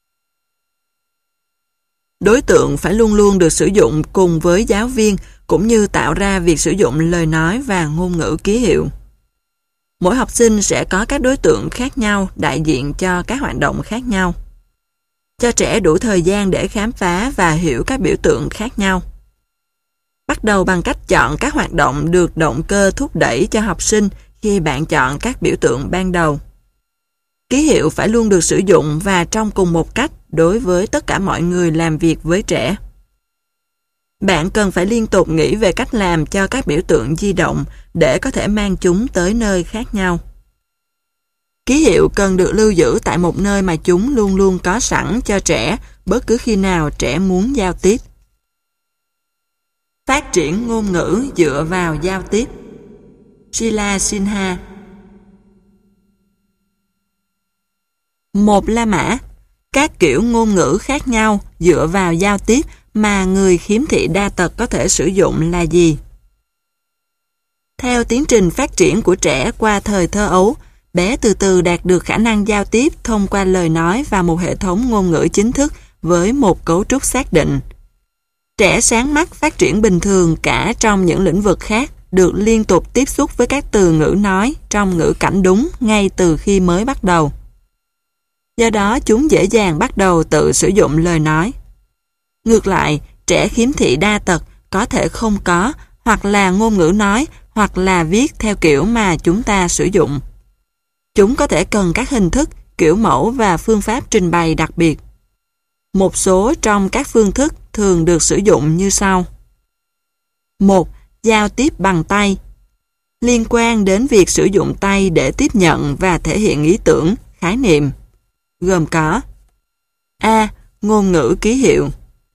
Đối tượng phải luôn luôn được sử dụng cùng với giáo viên cũng như tạo ra việc sử dụng lời nói và ngôn ngữ ký hiệu. Mỗi học sinh sẽ có các đối tượng khác nhau đại diện cho các hoạt động khác nhau. Cho trẻ đủ thời gian để khám phá và hiểu các biểu tượng khác nhau. Bắt đầu bằng cách chọn các hoạt động được động cơ thúc đẩy cho học sinh khi bạn chọn các biểu tượng ban đầu. Ký hiệu phải luôn được sử dụng và trong cùng một cách đối với tất cả mọi người làm việc với trẻ. Bạn cần phải liên tục nghĩ về cách làm cho các biểu tượng di động để có thể mang chúng tới nơi khác nhau. Ký hiệu cần được lưu giữ tại một nơi mà chúng luôn luôn có sẵn cho trẻ bất cứ khi nào trẻ muốn giao tiếp. Phát triển ngôn ngữ dựa vào giao tiếp. Sheila Sinha. Một La Mã. Các kiểu ngôn ngữ khác nhau dựa vào giao tiếp mà người khiếm thị đa tật có thể sử dụng là gì? Theo tiến trình phát triển của trẻ qua thời thơ ấu, bé từ từ đạt được khả năng giao tiếp thông qua lời nói và một hệ thống ngôn ngữ chính thức với một cấu trúc xác định. Trẻ sáng mắt phát triển bình thường cả trong những lĩnh vực khác, được liên tục tiếp xúc với các từ ngữ nói trong ngữ cảnh đúng ngay từ khi mới bắt đầu. Do đó chúng dễ dàng bắt đầu tự sử dụng lời nói. Ngược lại, trẻ khiếm thị đa tật có thể không có hoặc là ngôn ngữ nói hoặc là viết theo kiểu mà chúng ta sử dụng. Chúng có thể cần các hình thức, kiểu mẫu và phương pháp trình bày đặc biệt. Một số trong các phương thức thường được sử dụng như sau. một. Giao tiếp bằng tay. Liên quan đến việc sử dụng tay để tiếp nhận và thể hiện ý tưởng, khái niệm. Gồm có A. Ngôn ngữ ký hiệu.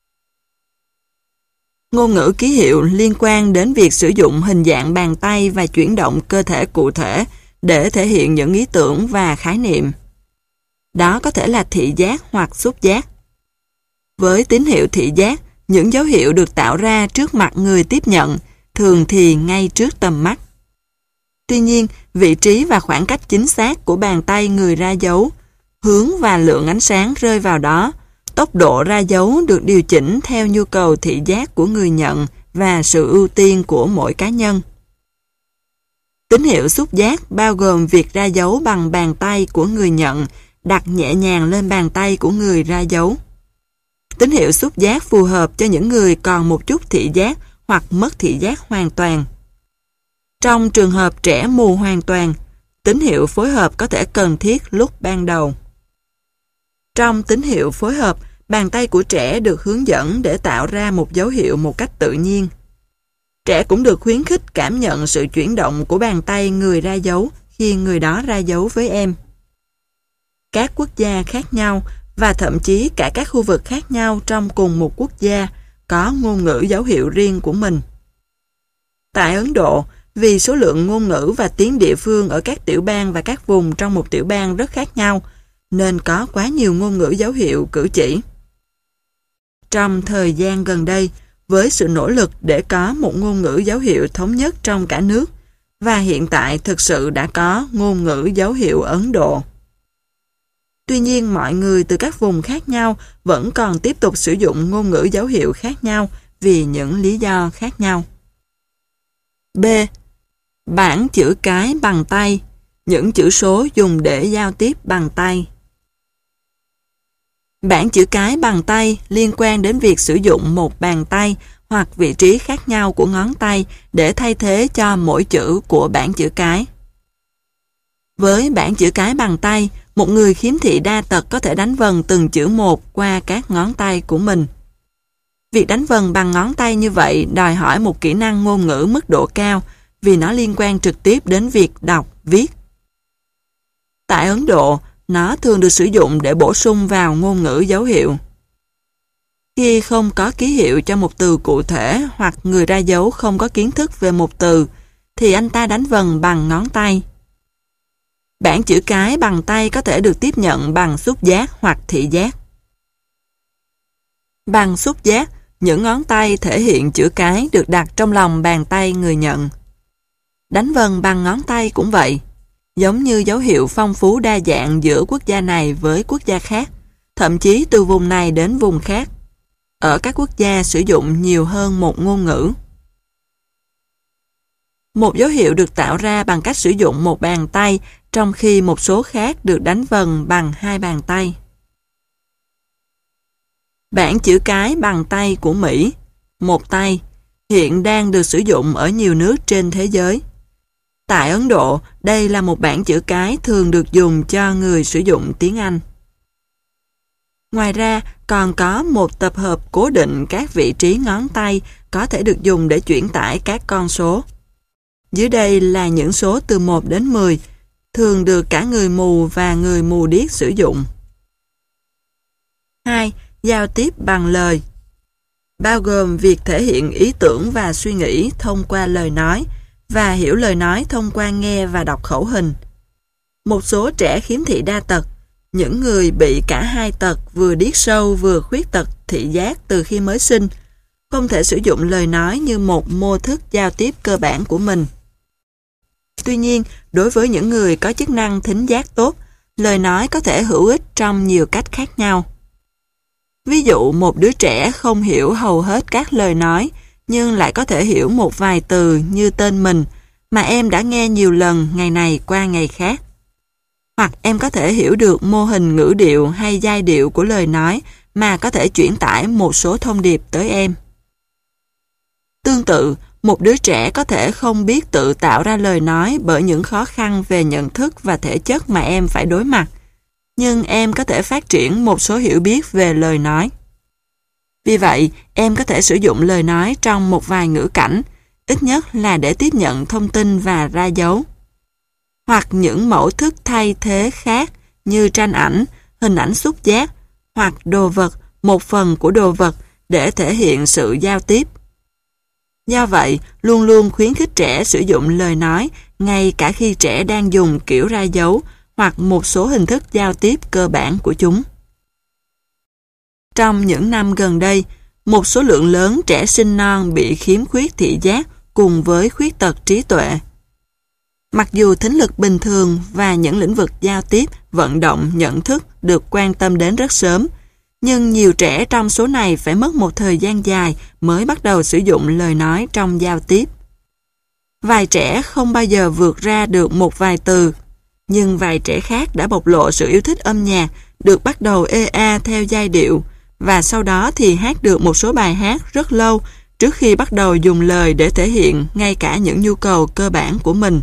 Ngôn ngữ ký hiệu liên quan đến việc sử dụng hình dạng bàn tay và chuyển động cơ thể cụ thể để thể hiện những ý tưởng và khái niệm. Đó có thể là thị giác hoặc xúc giác. Với tín hiệu thị giác, những dấu hiệu được tạo ra trước mặt người tiếp nhận, thường thì ngay trước tầm mắt. Tuy nhiên, vị trí và khoảng cách chính xác của bàn tay người ra dấu, hướng và lượng ánh sáng rơi vào đó, tốc độ ra dấu được điều chỉnh theo nhu cầu thị giác của người nhận và sự ưu tiên của mỗi cá nhân. Tín hiệu xúc giác bao gồm việc ra dấu bằng bàn tay của người nhận, đặt nhẹ nhàng lên bàn tay của người ra dấu. Tín hiệu xúc giác phù hợp cho những người còn một chút thị giác hoặc mất thị giác hoàn toàn. Trong trường hợp trẻ mù hoàn toàn, tín hiệu phối hợp có thể cần thiết lúc ban đầu. Trong tín hiệu phối hợp, bàn tay của trẻ được hướng dẫn để tạo ra một dấu hiệu một cách tự nhiên. Trẻ cũng được khuyến khích cảm nhận sự chuyển động của bàn tay người ra dấu khi người đó ra dấu với em. Các quốc gia khác nhau và thậm chí cả các khu vực khác nhau trong cùng một quốc gia có ngôn ngữ dấu hiệu riêng của mình. Tại Ấn Độ, vì số lượng ngôn ngữ và tiếng địa phương ở các tiểu bang và các vùng trong một tiểu bang rất khác nhau, nên có quá nhiều ngôn ngữ dấu hiệu cử chỉ. Trong thời gian gần đây, với sự nỗ lực để có một ngôn ngữ dấu hiệu thống nhất trong cả nước, và hiện tại thực sự đã có ngôn ngữ dấu hiệu Ấn Độ. Tuy nhiên, mọi người từ các vùng khác nhau vẫn còn tiếp tục sử dụng ngôn ngữ dấu hiệu khác nhau vì những lý do khác nhau. B. Bảng chữ cái bằng tay. Những chữ số dùng để giao tiếp bằng tay. Bảng chữ cái bằng tay liên quan đến việc sử dụng một bàn tay hoặc vị trí khác nhau của ngón tay để thay thế cho mỗi chữ của bảng chữ cái. Với bảng chữ cái bằng tay, một người khiếm thị đa tật có thể đánh vần từng chữ một qua các ngón tay của mình. Việc đánh vần bằng ngón tay như vậy đòi hỏi một kỹ năng ngôn ngữ mức độ cao vì nó liên quan trực tiếp đến việc đọc, viết. Tại Ấn Độ, nó thường được sử dụng để bổ sung vào ngôn ngữ dấu hiệu. Khi không có ký hiệu cho một từ cụ thể hoặc người ra dấu không có kiến thức về một từ, thì anh ta đánh vần bằng ngón tay. Bảng chữ cái bằng tay có thể được tiếp nhận bằng xúc giác hoặc thị giác. Bằng xúc giác, những ngón tay thể hiện chữ cái được đặt trong lòng bàn tay người nhận. Đánh vần bằng ngón tay cũng vậy, giống như dấu hiệu phong phú đa dạng giữa quốc gia này với quốc gia khác, thậm chí từ vùng này đến vùng khác. Ở các quốc gia sử dụng nhiều hơn một ngôn ngữ. Một dấu hiệu được tạo ra bằng cách sử dụng một bàn tay, trong khi một số khác được đánh vần bằng hai bàn tay. Bảng chữ cái bằng tay của Mỹ, một tay, hiện đang được sử dụng ở nhiều nước trên thế giới. Tại Ấn Độ, đây là một bảng chữ cái thường được dùng cho người sử dụng tiếng Anh. Ngoài ra, còn có một tập hợp cố định các vị trí ngón tay có thể được dùng để chuyển tải các con số. Dưới đây là những số từ một đến mười, thường được cả người mù và người mù điếc sử dụng. hai. Giao tiếp bằng lời. bao gồm việc thể hiện ý tưởng và suy nghĩ thông qua lời nói và hiểu lời nói thông qua nghe và đọc khẩu hình. Một số trẻ khiếm thị đa tật, những người bị cả hai tật vừa điếc sâu vừa khuyết tật thị giác từ khi mới sinh, không thể sử dụng lời nói như một mô thức giao tiếp cơ bản của mình. Tuy nhiên, đối với những người có chức năng thính giác tốt, lời nói có thể hữu ích trong nhiều cách khác nhau. Ví dụ, một đứa trẻ không hiểu hầu hết các lời nói, nhưng lại có thể hiểu một vài từ như tên mình mà em đã nghe nhiều lần ngày này qua ngày khác. Hoặc em có thể hiểu được mô hình ngữ điệu hay giai điệu của lời nói mà có thể chuyển tải một số thông điệp tới em. Tương tự, một đứa trẻ có thể không biết tự tạo ra lời nói bởi những khó khăn về nhận thức và thể chất mà em phải đối mặt, nhưng em có thể phát triển một số hiểu biết về lời nói. Vì vậy, em có thể sử dụng lời nói trong một vài ngữ cảnh, ít nhất là để tiếp nhận thông tin và ra dấu. Hoặc những mẫu thức thay thế khác như tranh ảnh, hình ảnh xúc giác, hoặc đồ vật, một phần của đồ vật để thể hiện sự giao tiếp. Do vậy, luôn luôn khuyến khích trẻ sử dụng lời nói ngay cả khi trẻ đang dùng kiểu ra dấu hoặc một số hình thức giao tiếp cơ bản của chúng. Trong những năm gần đây, một số lượng lớn trẻ sinh non bị khiếm khuyết thị giác cùng với khuyết tật trí tuệ. Mặc dù thính lực bình thường và những lĩnh vực giao tiếp, vận động, nhận thức được quan tâm đến rất sớm, nhưng nhiều trẻ trong số này phải mất một thời gian dài mới bắt đầu sử dụng lời nói trong giao tiếp. Vài trẻ không bao giờ vượt ra được một vài từ, nhưng vài trẻ khác đã bộc lộ sự yêu thích âm nhạc, được bắt đầu ê a theo giai điệu, và sau đó thì hát được một số bài hát rất lâu trước khi bắt đầu dùng lời để thể hiện ngay cả những nhu cầu cơ bản của mình.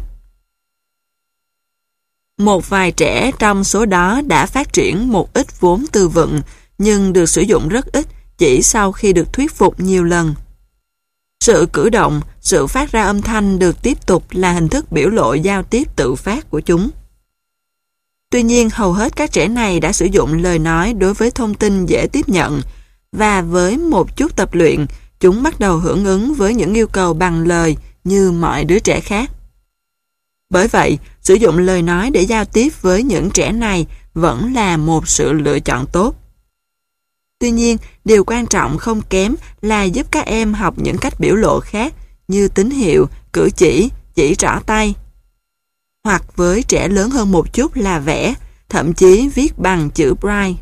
Một vài trẻ trong số đó đã phát triển một ít vốn từ vựng, nhưng được sử dụng rất ít chỉ sau khi được thuyết phục nhiều lần. Sự cử động, sự phát ra âm thanh được tiếp tục là hình thức biểu lộ giao tiếp tự phát của chúng. Tuy nhiên, hầu hết các trẻ này đã sử dụng lời nói đối với thông tin dễ tiếp nhận, và với một chút tập luyện, chúng bắt đầu hưởng ứng với những yêu cầu bằng lời như mọi đứa trẻ khác. Bởi vậy, sử dụng lời nói để giao tiếp với những trẻ này vẫn là một sự lựa chọn tốt. Tuy nhiên, điều quan trọng không kém là giúp các em học những cách biểu lộ khác như tín hiệu, cử chỉ, chỉ trỏ tay. Hoặc với trẻ lớn hơn một chút là vẽ, thậm chí viết bằng chữ Braille.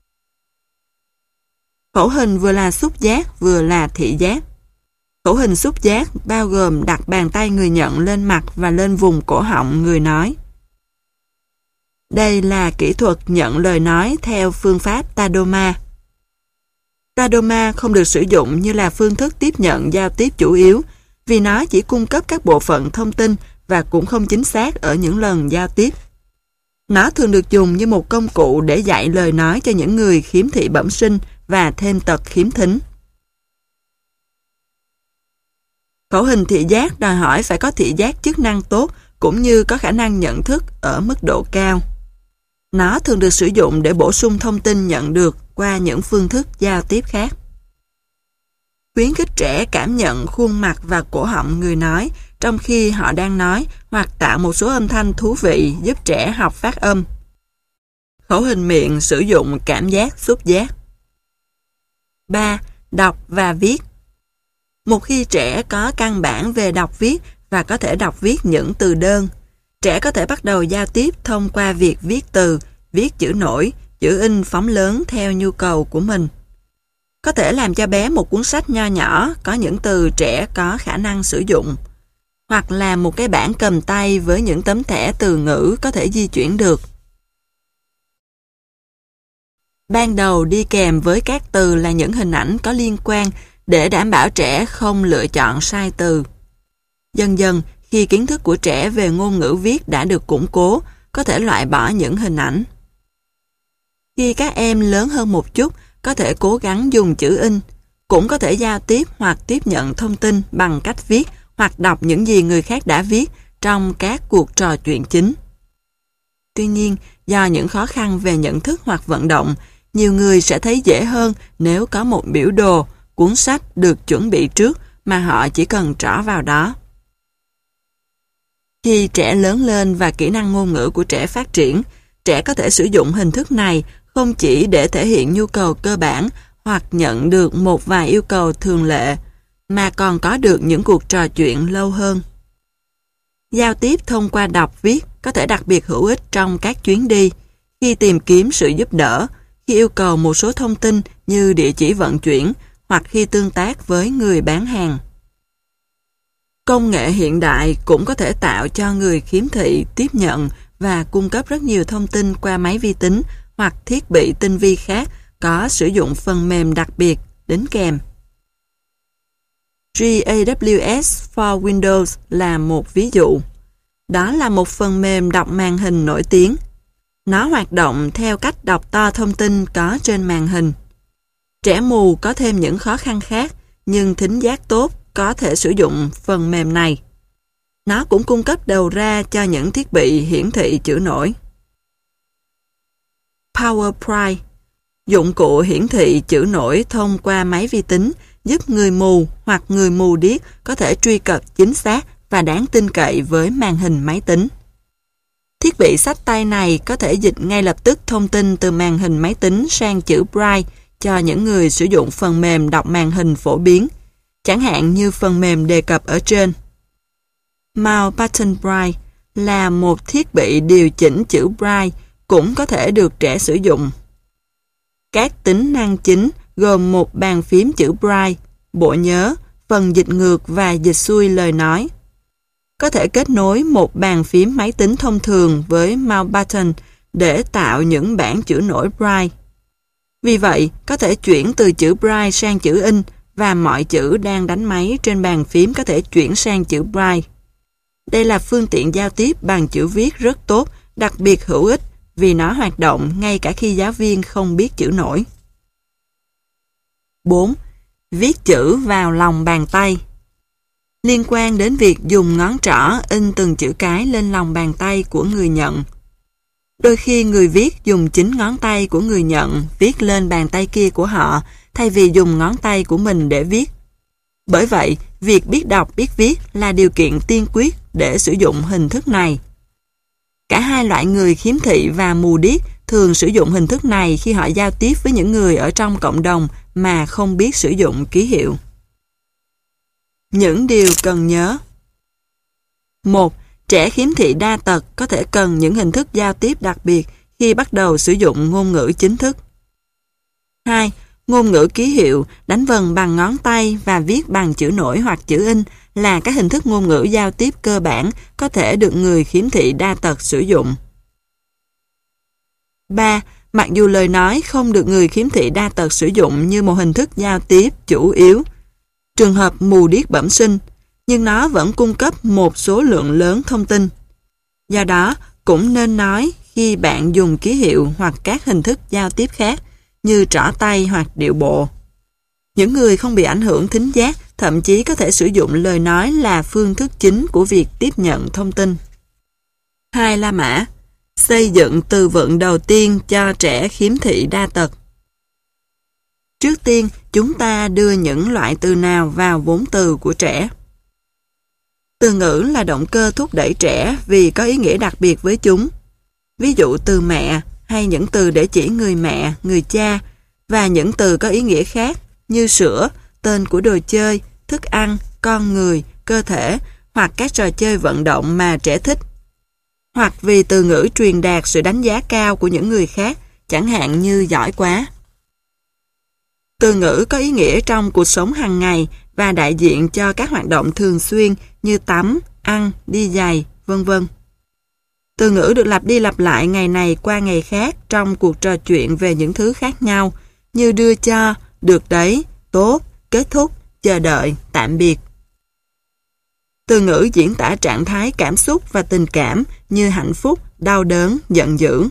Khẩu hình vừa là xúc giác vừa là thị giác. Khẩu hình xúc giác bao gồm đặt bàn tay người nhận lên mặt và lên vùng cổ họng người nói. Đây là kỹ thuật nhận lời nói theo phương pháp Tadoma. Tadoma không được sử dụng như là phương thức tiếp nhận giao tiếp chủ yếu vì nó chỉ cung cấp các bộ phận thông tin và cũng không chính xác ở những lần giao tiếp. Nó thường được dùng như một công cụ để dạy lời nói cho những người khiếm thị bẩm sinh và thêm tật khiếm thính. Khẩu hình thị giác đòi hỏi phải có thị giác chức năng tốt cũng như có khả năng nhận thức ở mức độ cao. Nó thường được sử dụng để bổ sung thông tin nhận được qua những phương thức giao tiếp khác. Khuyến khích trẻ cảm nhận khuôn mặt và cổ họng người nói trong khi họ đang nói hoặc tạo một số âm thanh thú vị giúp trẻ học phát âm. Khẩu hình miệng sử dụng cảm giác xúc giác. ba. Đọc và viết. Một khi trẻ có căn bản về đọc viết và có thể đọc viết những từ đơn, trẻ có thể bắt đầu giao tiếp thông qua việc viết từ, viết chữ nổi, chữ in phóng lớn theo nhu cầu của mình. Có thể làm cho bé một cuốn sách nho nhỏ có những từ trẻ có khả năng sử dụng, hoặc là một cái bảng cầm tay với những tấm thẻ từ ngữ có thể di chuyển được. Ban đầu đi kèm với các từ là những hình ảnh có liên quan để đảm bảo trẻ không lựa chọn sai từ. Dần dần, khi kiến thức của trẻ về ngôn ngữ viết đã được củng cố, có thể loại bỏ những hình ảnh. Khi các em lớn hơn một chút, có thể cố gắng dùng chữ in, cũng có thể giao tiếp hoặc tiếp nhận thông tin bằng cách viết hoặc đọc những gì người khác đã viết trong các cuộc trò chuyện chính. Tuy nhiên, do những khó khăn về nhận thức hoặc vận động, nhiều người sẽ thấy dễ hơn nếu có một biểu đồ, cuốn sách được chuẩn bị trước mà họ chỉ cần trỏ vào đó. Khi trẻ lớn lên và kỹ năng ngôn ngữ của trẻ phát triển, trẻ có thể sử dụng hình thức này không chỉ để thể hiện nhu cầu cơ bản hoặc nhận được một vài yêu cầu thường lệ, mà còn có được những cuộc trò chuyện lâu hơn. Giao tiếp thông qua đọc viết có thể đặc biệt hữu ích trong các chuyến đi, khi tìm kiếm sự giúp đỡ, khi yêu cầu một số thông tin như địa chỉ vận chuyển hoặc khi tương tác với người bán hàng. Công nghệ hiện đại cũng có thể tạo cho người khiếm thị tiếp nhận và cung cấp rất nhiều thông tin qua máy vi tính hoặc thiết bị tinh vi khác có sử dụng phần mềm đặc biệt đính kèm. giê a vê ét for Windows là một ví dụ. Đó là một phần mềm đọc màn hình nổi tiếng. Nó hoạt động theo cách đọc to thông tin có trên màn hình. Trẻ mù có thêm những khó khăn khác, nhưng thính giác tốt có thể sử dụng phần mềm này. Nó cũng cung cấp đầu ra cho những thiết bị hiển thị chữ nổi. PowerPrint, dụng cụ hiển thị chữ nổi thông qua máy vi tính, giúp người mù hoặc người mù điếc có thể truy cập chính xác và đáng tin cậy với màn hình máy tính. Thiết bị xách tay này có thể dịch ngay lập tức thông tin từ màn hình máy tính sang chữ Braille cho những người sử dụng phần mềm đọc màn hình phổ biến, chẳng hạn như phần mềm đề cập ở trên. Mountbatten Braille là một thiết bị điều chỉnh chữ Braille cũng có thể được trẻ sử dụng. Các tính năng chính gồm một bàn phím chữ Braille, bộ nhớ, phần dịch ngược và dịch xuôi lời nói. Có thể kết nối một bàn phím máy tính thông thường với Mountbatten để tạo những bảng chữ nổi Braille. Vì vậy, có thể chuyển từ chữ Braille sang chữ in và mọi chữ đang đánh máy trên bàn phím có thể chuyển sang chữ Braille. Đây là phương tiện giao tiếp bằng chữ viết rất tốt, đặc biệt hữu ích vì nó hoạt động ngay cả khi giáo viên không biết chữ nổi. bốn. Viết chữ vào lòng bàn tay. Liên quan đến việc dùng ngón trỏ in từng chữ cái lên lòng bàn tay của người nhận. Đôi khi người viết dùng chính ngón tay của người nhận viết lên bàn tay kia của họ thay vì dùng ngón tay của mình để viết. Bởi vậy, việc biết đọc biết viết là điều kiện tiên quyết để sử dụng hình thức này. Cả hai loại người khiếm thị và mù điếc thường sử dụng hình thức này khi họ giao tiếp với những người ở trong cộng đồng mà không biết sử dụng ký hiệu. Những điều cần nhớ. một. Trẻ khiếm thị đa tật có thể cần những hình thức giao tiếp đặc biệt khi bắt đầu sử dụng ngôn ngữ chính thức. hai. Ngôn ngữ ký hiệu, đánh vần bằng ngón tay và viết bằng chữ nổi hoặc chữ in là các hình thức ngôn ngữ giao tiếp cơ bản có thể được người khiếm thị đa tật sử dụng. ba. Mặc dù lời nói không được người khiếm thị đa tật sử dụng như một hình thức giao tiếp chủ yếu, trường hợp mù điếc bẩm sinh, nhưng nó vẫn cung cấp một số lượng lớn thông tin. Do đó, cũng nên nói khi bạn dùng ký hiệu hoặc các hình thức giao tiếp khác như trỏ tay hoặc điệu bộ. Những người không bị ảnh hưởng thính giác thậm chí có thể sử dụng lời nói là phương thức chính của việc tiếp nhận thông tin. hai. La mã. Xây dựng từ vựng đầu tiên cho trẻ khiếm thị đa tật. Trước tiên, chúng ta đưa những loại từ nào vào vốn từ của trẻ. Từ ngữ là động cơ thúc đẩy trẻ vì có ý nghĩa đặc biệt với chúng. Ví dụ từ mẹ hay những từ để chỉ người mẹ, người cha và những từ có ý nghĩa khác như sữa, tên của đồ chơi, thức ăn, con người, cơ thể hoặc các trò chơi vận động mà trẻ thích. Hoặc vì từ ngữ truyền đạt sự đánh giá cao của những người khác, chẳng hạn như giỏi quá. Từ ngữ có ý nghĩa trong cuộc sống hàng ngày và đại diện cho các hoạt động thường xuyên như tắm, ăn, đi giày, vân vân. Từ ngữ được lặp đi lặp lại ngày này qua ngày khác trong cuộc trò chuyện về những thứ khác nhau như đưa cho, được đấy, tốt, kết thúc, chờ đợi, tạm biệt. Từ ngữ diễn tả trạng thái cảm xúc và tình cảm như hạnh phúc, đau đớn, giận dữ.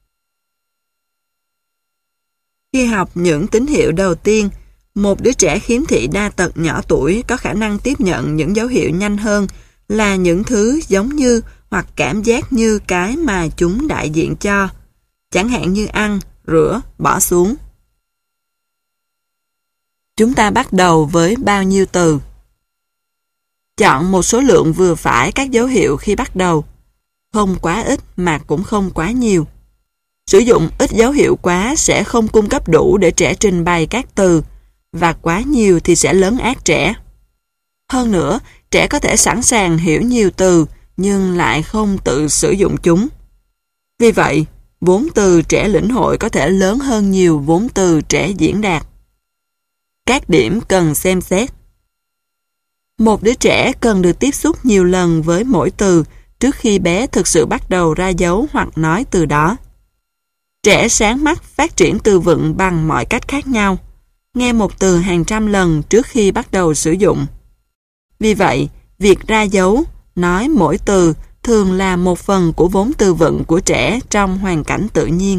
Khi học những tín hiệu đầu tiên, một đứa trẻ khiếm thị đa tật nhỏ tuổi có khả năng tiếp nhận những dấu hiệu nhanh hơn là những thứ giống như hoặc cảm giác như cái mà chúng đại diện cho, chẳng hạn như ăn, rửa, bỏ xuống. Chúng ta bắt đầu với bao nhiêu từ? Chọn một số lượng vừa phải các dấu hiệu khi bắt đầu. Không quá ít mà cũng không quá nhiều. Sử dụng ít dấu hiệu quá sẽ không cung cấp đủ để trẻ trình bày các từ, và quá nhiều thì sẽ lấn át trẻ. Hơn nữa, trẻ có thể sẵn sàng hiểu nhiều từ nhưng lại không tự sử dụng chúng. Vì vậy, vốn từ trẻ lĩnh hội có thể lớn hơn nhiều vốn từ trẻ diễn đạt. Các điểm cần xem xét. Một đứa trẻ cần được tiếp xúc nhiều lần với mỗi từ trước khi bé thực sự bắt đầu ra dấu hoặc nói từ đó. Trẻ sáng mắt phát triển từ vựng bằng mọi cách khác nhau, nghe một từ hàng trăm lần trước khi bắt đầu sử dụng. Vì vậy, việc ra dấu, nói mỗi từ thường là một phần của vốn từ vựng của trẻ trong hoàn cảnh tự nhiên.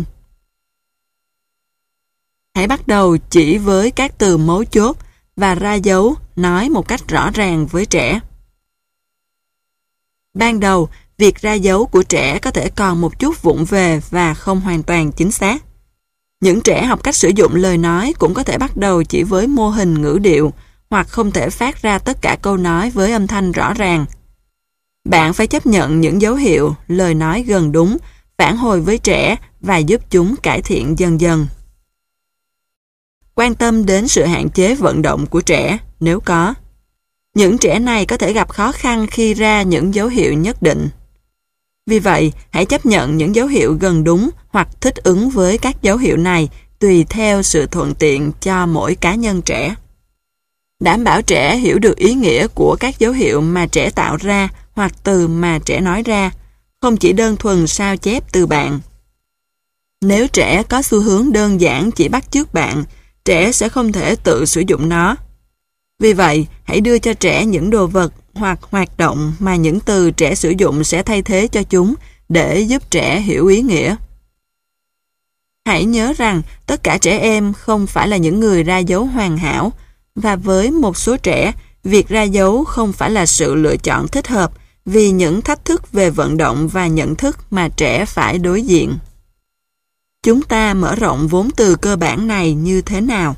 Hãy bắt đầu chỉ với các từ mấu chốt và ra dấu, nói một cách rõ ràng với trẻ. Ban đầu, việc ra dấu của trẻ có thể còn một chút vụng về và không hoàn toàn chính xác. Những trẻ học cách sử dụng lời nói cũng có thể bắt đầu chỉ với mô hình ngữ điệu hoặc không thể phát ra tất cả câu nói với âm thanh rõ ràng. Bạn phải chấp nhận những dấu hiệu, lời nói gần đúng, phản hồi với trẻ và giúp chúng cải thiện dần dần. Quan tâm đến sự hạn chế vận động của trẻ, nếu có. Những trẻ này có thể gặp khó khăn khi ra những dấu hiệu nhất định. Vì vậy, hãy chấp nhận những dấu hiệu gần đúng hoặc thích ứng với các dấu hiệu này tùy theo sự thuận tiện cho mỗi cá nhân trẻ. Đảm bảo trẻ hiểu được ý nghĩa của các dấu hiệu mà trẻ tạo ra hoặc từ mà trẻ nói ra, không chỉ đơn thuần sao chép từ bạn. Nếu trẻ có xu hướng đơn giản chỉ bắt chước bạn, trẻ sẽ không thể tự sử dụng nó. Vì vậy, hãy đưa cho trẻ những đồ vật hoặc hoạt động mà những từ trẻ sử dụng sẽ thay thế cho chúng để giúp trẻ hiểu ý nghĩa. Hãy nhớ rằng tất cả trẻ em không phải là những người ra dấu hoàn hảo, và với một số trẻ, việc ra dấu không phải là sự lựa chọn thích hợp vì những thách thức về vận động và nhận thức mà trẻ phải đối diện. Chúng ta mở rộng vốn từ cơ bản này như thế nào?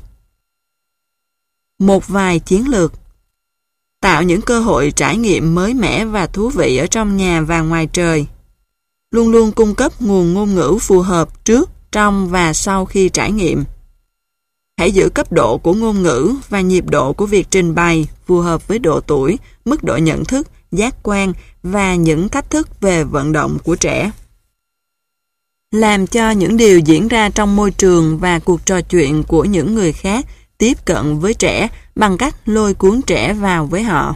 Một vài chiến lược. Tạo những cơ hội trải nghiệm mới mẻ và thú vị ở trong nhà và ngoài trời. Luôn luôn cung cấp nguồn ngôn ngữ phù hợp trước, trong và sau khi trải nghiệm. Hãy giữ cấp độ của ngôn ngữ và nhịp độ của việc trình bày phù hợp với độ tuổi, mức độ nhận thức, giác quan và những thách thức về vận động của trẻ. Làm cho những điều diễn ra trong môi trường và cuộc trò chuyện của những người khác tiếp cận với trẻ bằng cách lôi cuốn trẻ vào với họ.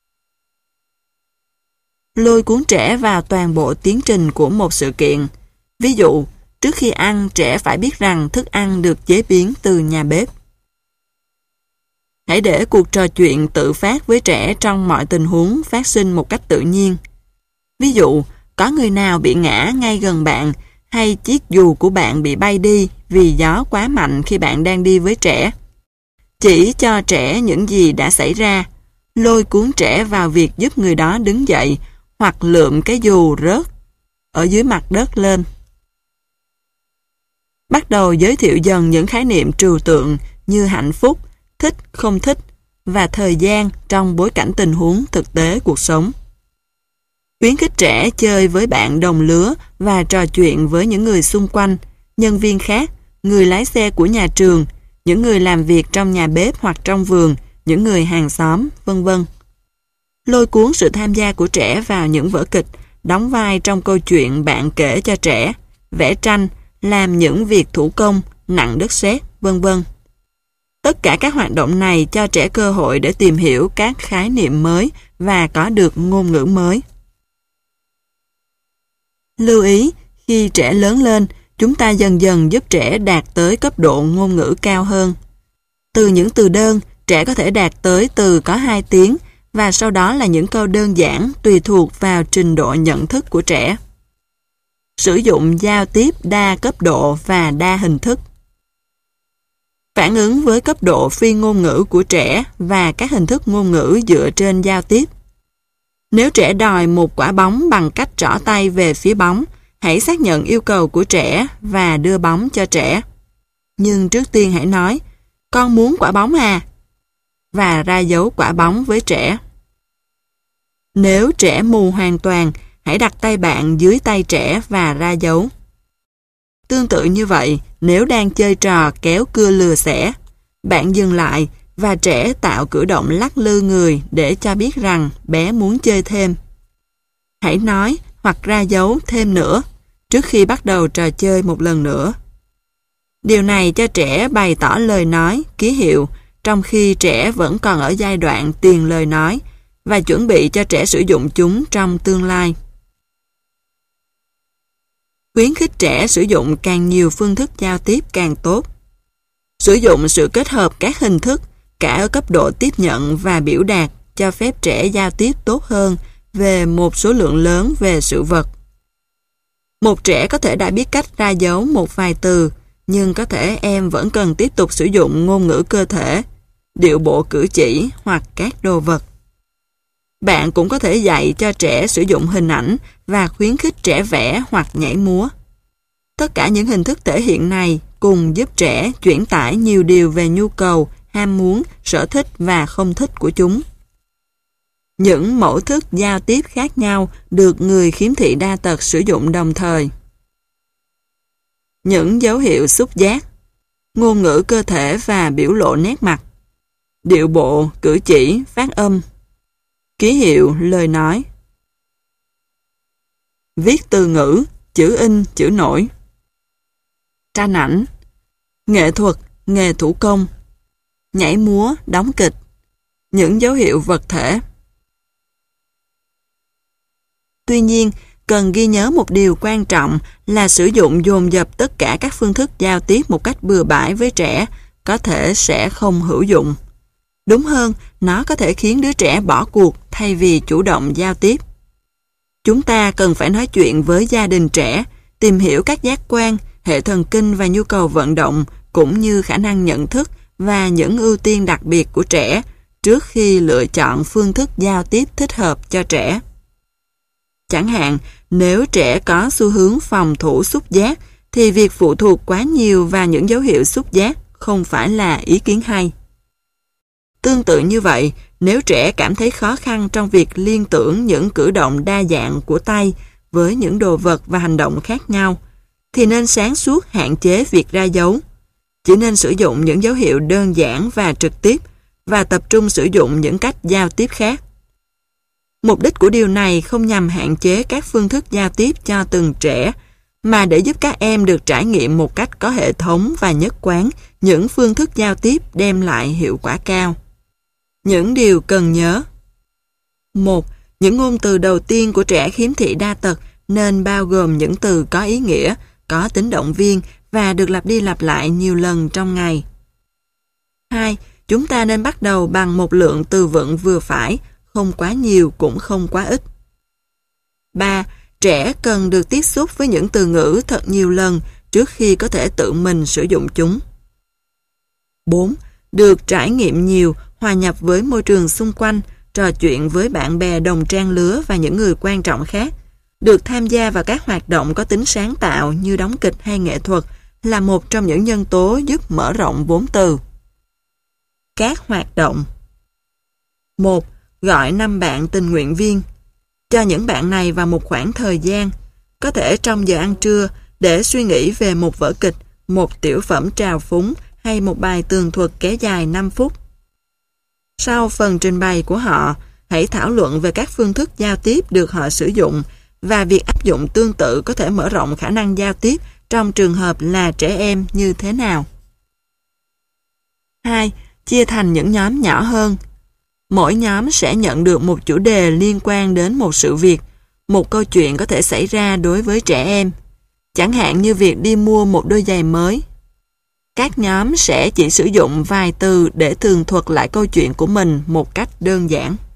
Lôi cuốn trẻ vào toàn bộ tiến trình của một sự kiện. Ví dụ, trước khi ăn, trẻ phải biết rằng thức ăn được chế biến từ nhà bếp. Hãy để cuộc trò chuyện tự phát với trẻ trong mọi tình huống phát sinh một cách tự nhiên. Ví dụ, có người nào bị ngã ngay gần bạn, hay chiếc dù của bạn bị bay đi vì gió quá mạnh khi bạn đang đi với trẻ. Chỉ cho trẻ những gì đã xảy ra, lôi cuốn trẻ vào việc giúp người đó đứng dậy hoặc lượm cái dù rớt ở dưới mặt đất lên. Bắt đầu giới thiệu dần những khái niệm trừu tượng như hạnh phúc, thích, không thích và thời gian trong bối cảnh tình huống thực tế cuộc sống. Khuyến khích trẻ chơi với bạn đồng lứa và trò chuyện với những người xung quanh, nhân viên khác, người lái xe của nhà trường, những người làm việc trong nhà bếp hoặc trong vườn, những người hàng xóm, vân vân. Lôi cuốn sự tham gia của trẻ vào những vở kịch, đóng vai trong câu chuyện bạn kể cho trẻ, vẽ tranh, làm những việc thủ công, nặng đất sét, vân vân. Tất cả các hoạt động này cho trẻ cơ hội để tìm hiểu các khái niệm mới và có được ngôn ngữ mới. Lưu ý, khi trẻ lớn lên, chúng ta dần dần giúp trẻ đạt tới cấp độ ngôn ngữ cao hơn. Từ những từ đơn, trẻ có thể đạt tới từ có hai tiếng và sau đó là những câu đơn giản tùy thuộc vào trình độ nhận thức của trẻ. Sử dụng giao tiếp đa cấp độ và đa hình thức. Phản ứng với cấp độ phi ngôn ngữ của trẻ và các hình thức ngôn ngữ dựa trên giao tiếp. Nếu trẻ đòi một quả bóng bằng cách trỏ tay về phía bóng, hãy xác nhận yêu cầu của trẻ và đưa bóng cho trẻ. Nhưng trước tiên hãy nói, con muốn quả bóng à? và ra dấu quả bóng với trẻ. Nếu trẻ mù hoàn toàn, hãy đặt tay bạn dưới tay trẻ và ra dấu. Tương tự như vậy, nếu đang chơi trò kéo cưa lừa xẻ, bạn dừng lại và trẻ tạo cử động lắc lư người để cho biết rằng bé muốn chơi thêm. Hãy nói hoặc ra dấu thêm nữa trước khi bắt đầu trò chơi một lần nữa. Điều này cho trẻ bày tỏ lời nói, ký hiệu, trong khi trẻ vẫn còn ở giai đoạn tiền lời nói và chuẩn bị cho trẻ sử dụng chúng trong tương lai. Khuyến khích trẻ sử dụng càng nhiều phương thức giao tiếp càng tốt. Sử dụng sự kết hợp các hình thức, cả ở cấp độ tiếp nhận và biểu đạt, cho phép trẻ giao tiếp tốt hơn về một số lượng lớn về sự vật. Một trẻ có thể đã biết cách ra dấu một vài từ, nhưng có thể em vẫn cần tiếp tục sử dụng ngôn ngữ cơ thể, điệu bộ cử chỉ hoặc các đồ vật. Bạn cũng có thể dạy cho trẻ sử dụng hình ảnh và khuyến khích trẻ vẽ hoặc nhảy múa. Tất cả những hình thức thể hiện này cùng giúp trẻ chuyển tải nhiều điều về nhu cầu, ham muốn, sở thích và không thích của chúng. Những mẫu thức giao tiếp khác nhau được người khiếm thị đa tật sử dụng đồng thời. Những dấu hiệu xúc giác, ngôn ngữ cơ thể và biểu lộ nét mặt, điệu bộ, cử chỉ, phát âm, ký hiệu, lời nói, viết từ ngữ, chữ in, chữ nổi, tranh ảnh, nghệ thuật, nghề thủ công, nhảy múa, đóng kịch, những dấu hiệu vật thể. Tuy nhiên, cần ghi nhớ một điều quan trọng là sử dụng dồn dập tất cả các phương thức giao tiếp một cách bừa bãi với trẻ có thể sẽ không hữu dụng. Đúng hơn, nó có thể khiến đứa trẻ bỏ cuộc thay vì chủ động giao tiếp. Chúng ta cần phải nói chuyện với gia đình trẻ, tìm hiểu các giác quan, hệ thần kinh và nhu cầu vận động, cũng như khả năng nhận thức và những ưu tiên đặc biệt của trẻ trước khi lựa chọn phương thức giao tiếp thích hợp cho trẻ. Chẳng hạn, nếu trẻ có xu hướng phòng thủ xúc giác, thì việc phụ thuộc quá nhiều vào những dấu hiệu xúc giác không phải là ý kiến hay. Tương tự như vậy, nếu trẻ cảm thấy khó khăn trong việc liên tưởng những cử động đa dạng của tay với những đồ vật và hành động khác nhau, thì nên sáng suốt hạn chế việc ra dấu. Chỉ nên sử dụng những dấu hiệu đơn giản và trực tiếp và tập trung sử dụng những cách giao tiếp khác. Mục đích của điều này không nhằm hạn chế các phương thức giao tiếp cho từng trẻ, mà để giúp các em được trải nghiệm một cách có hệ thống và nhất quán những phương thức giao tiếp đem lại hiệu quả cao. Những điều cần nhớ. một. Những ngôn từ đầu tiên của trẻ khiếm thị đa tật nên bao gồm những từ có ý nghĩa, có tính động viên và được lặp đi lặp lại nhiều lần trong ngày. hai. Chúng ta nên bắt đầu bằng một lượng từ vựng vừa phải, không quá nhiều cũng không quá ít. ba. Trẻ cần được tiếp xúc với những từ ngữ thật nhiều lần trước khi có thể tự mình sử dụng chúng. bốn. Được trải nghiệm nhiều, hòa nhập với môi trường xung quanh, trò chuyện với bạn bè đồng trang lứa và những người quan trọng khác. Được tham gia vào các hoạt động có tính sáng tạo như đóng kịch hay nghệ thuật là một trong những nhân tố giúp mở rộng vốn từ. Các hoạt động. một. Gọi năm bạn tình nguyện viên. Cho những bạn này vào một khoảng thời gian, có thể trong giờ ăn trưa, để suy nghĩ về một vở kịch, một tiểu phẩm trào phúng hay một bài tường thuật kéo dài năm phút. Sau phần trình bày của họ, hãy thảo luận về các phương thức giao tiếp được họ sử dụng và việc áp dụng tương tự có thể mở rộng khả năng giao tiếp trong trường hợp là trẻ em như thế nào. hai. Chia thành những nhóm nhỏ hơn. Mỗi nhóm sẽ nhận được một chủ đề liên quan đến một sự việc, một câu chuyện có thể xảy ra đối với trẻ em, chẳng hạn như việc đi mua một đôi giày mới. Các nhóm sẽ chỉ sử dụng vài từ để tường thuật lại câu chuyện của mình một cách đơn giản.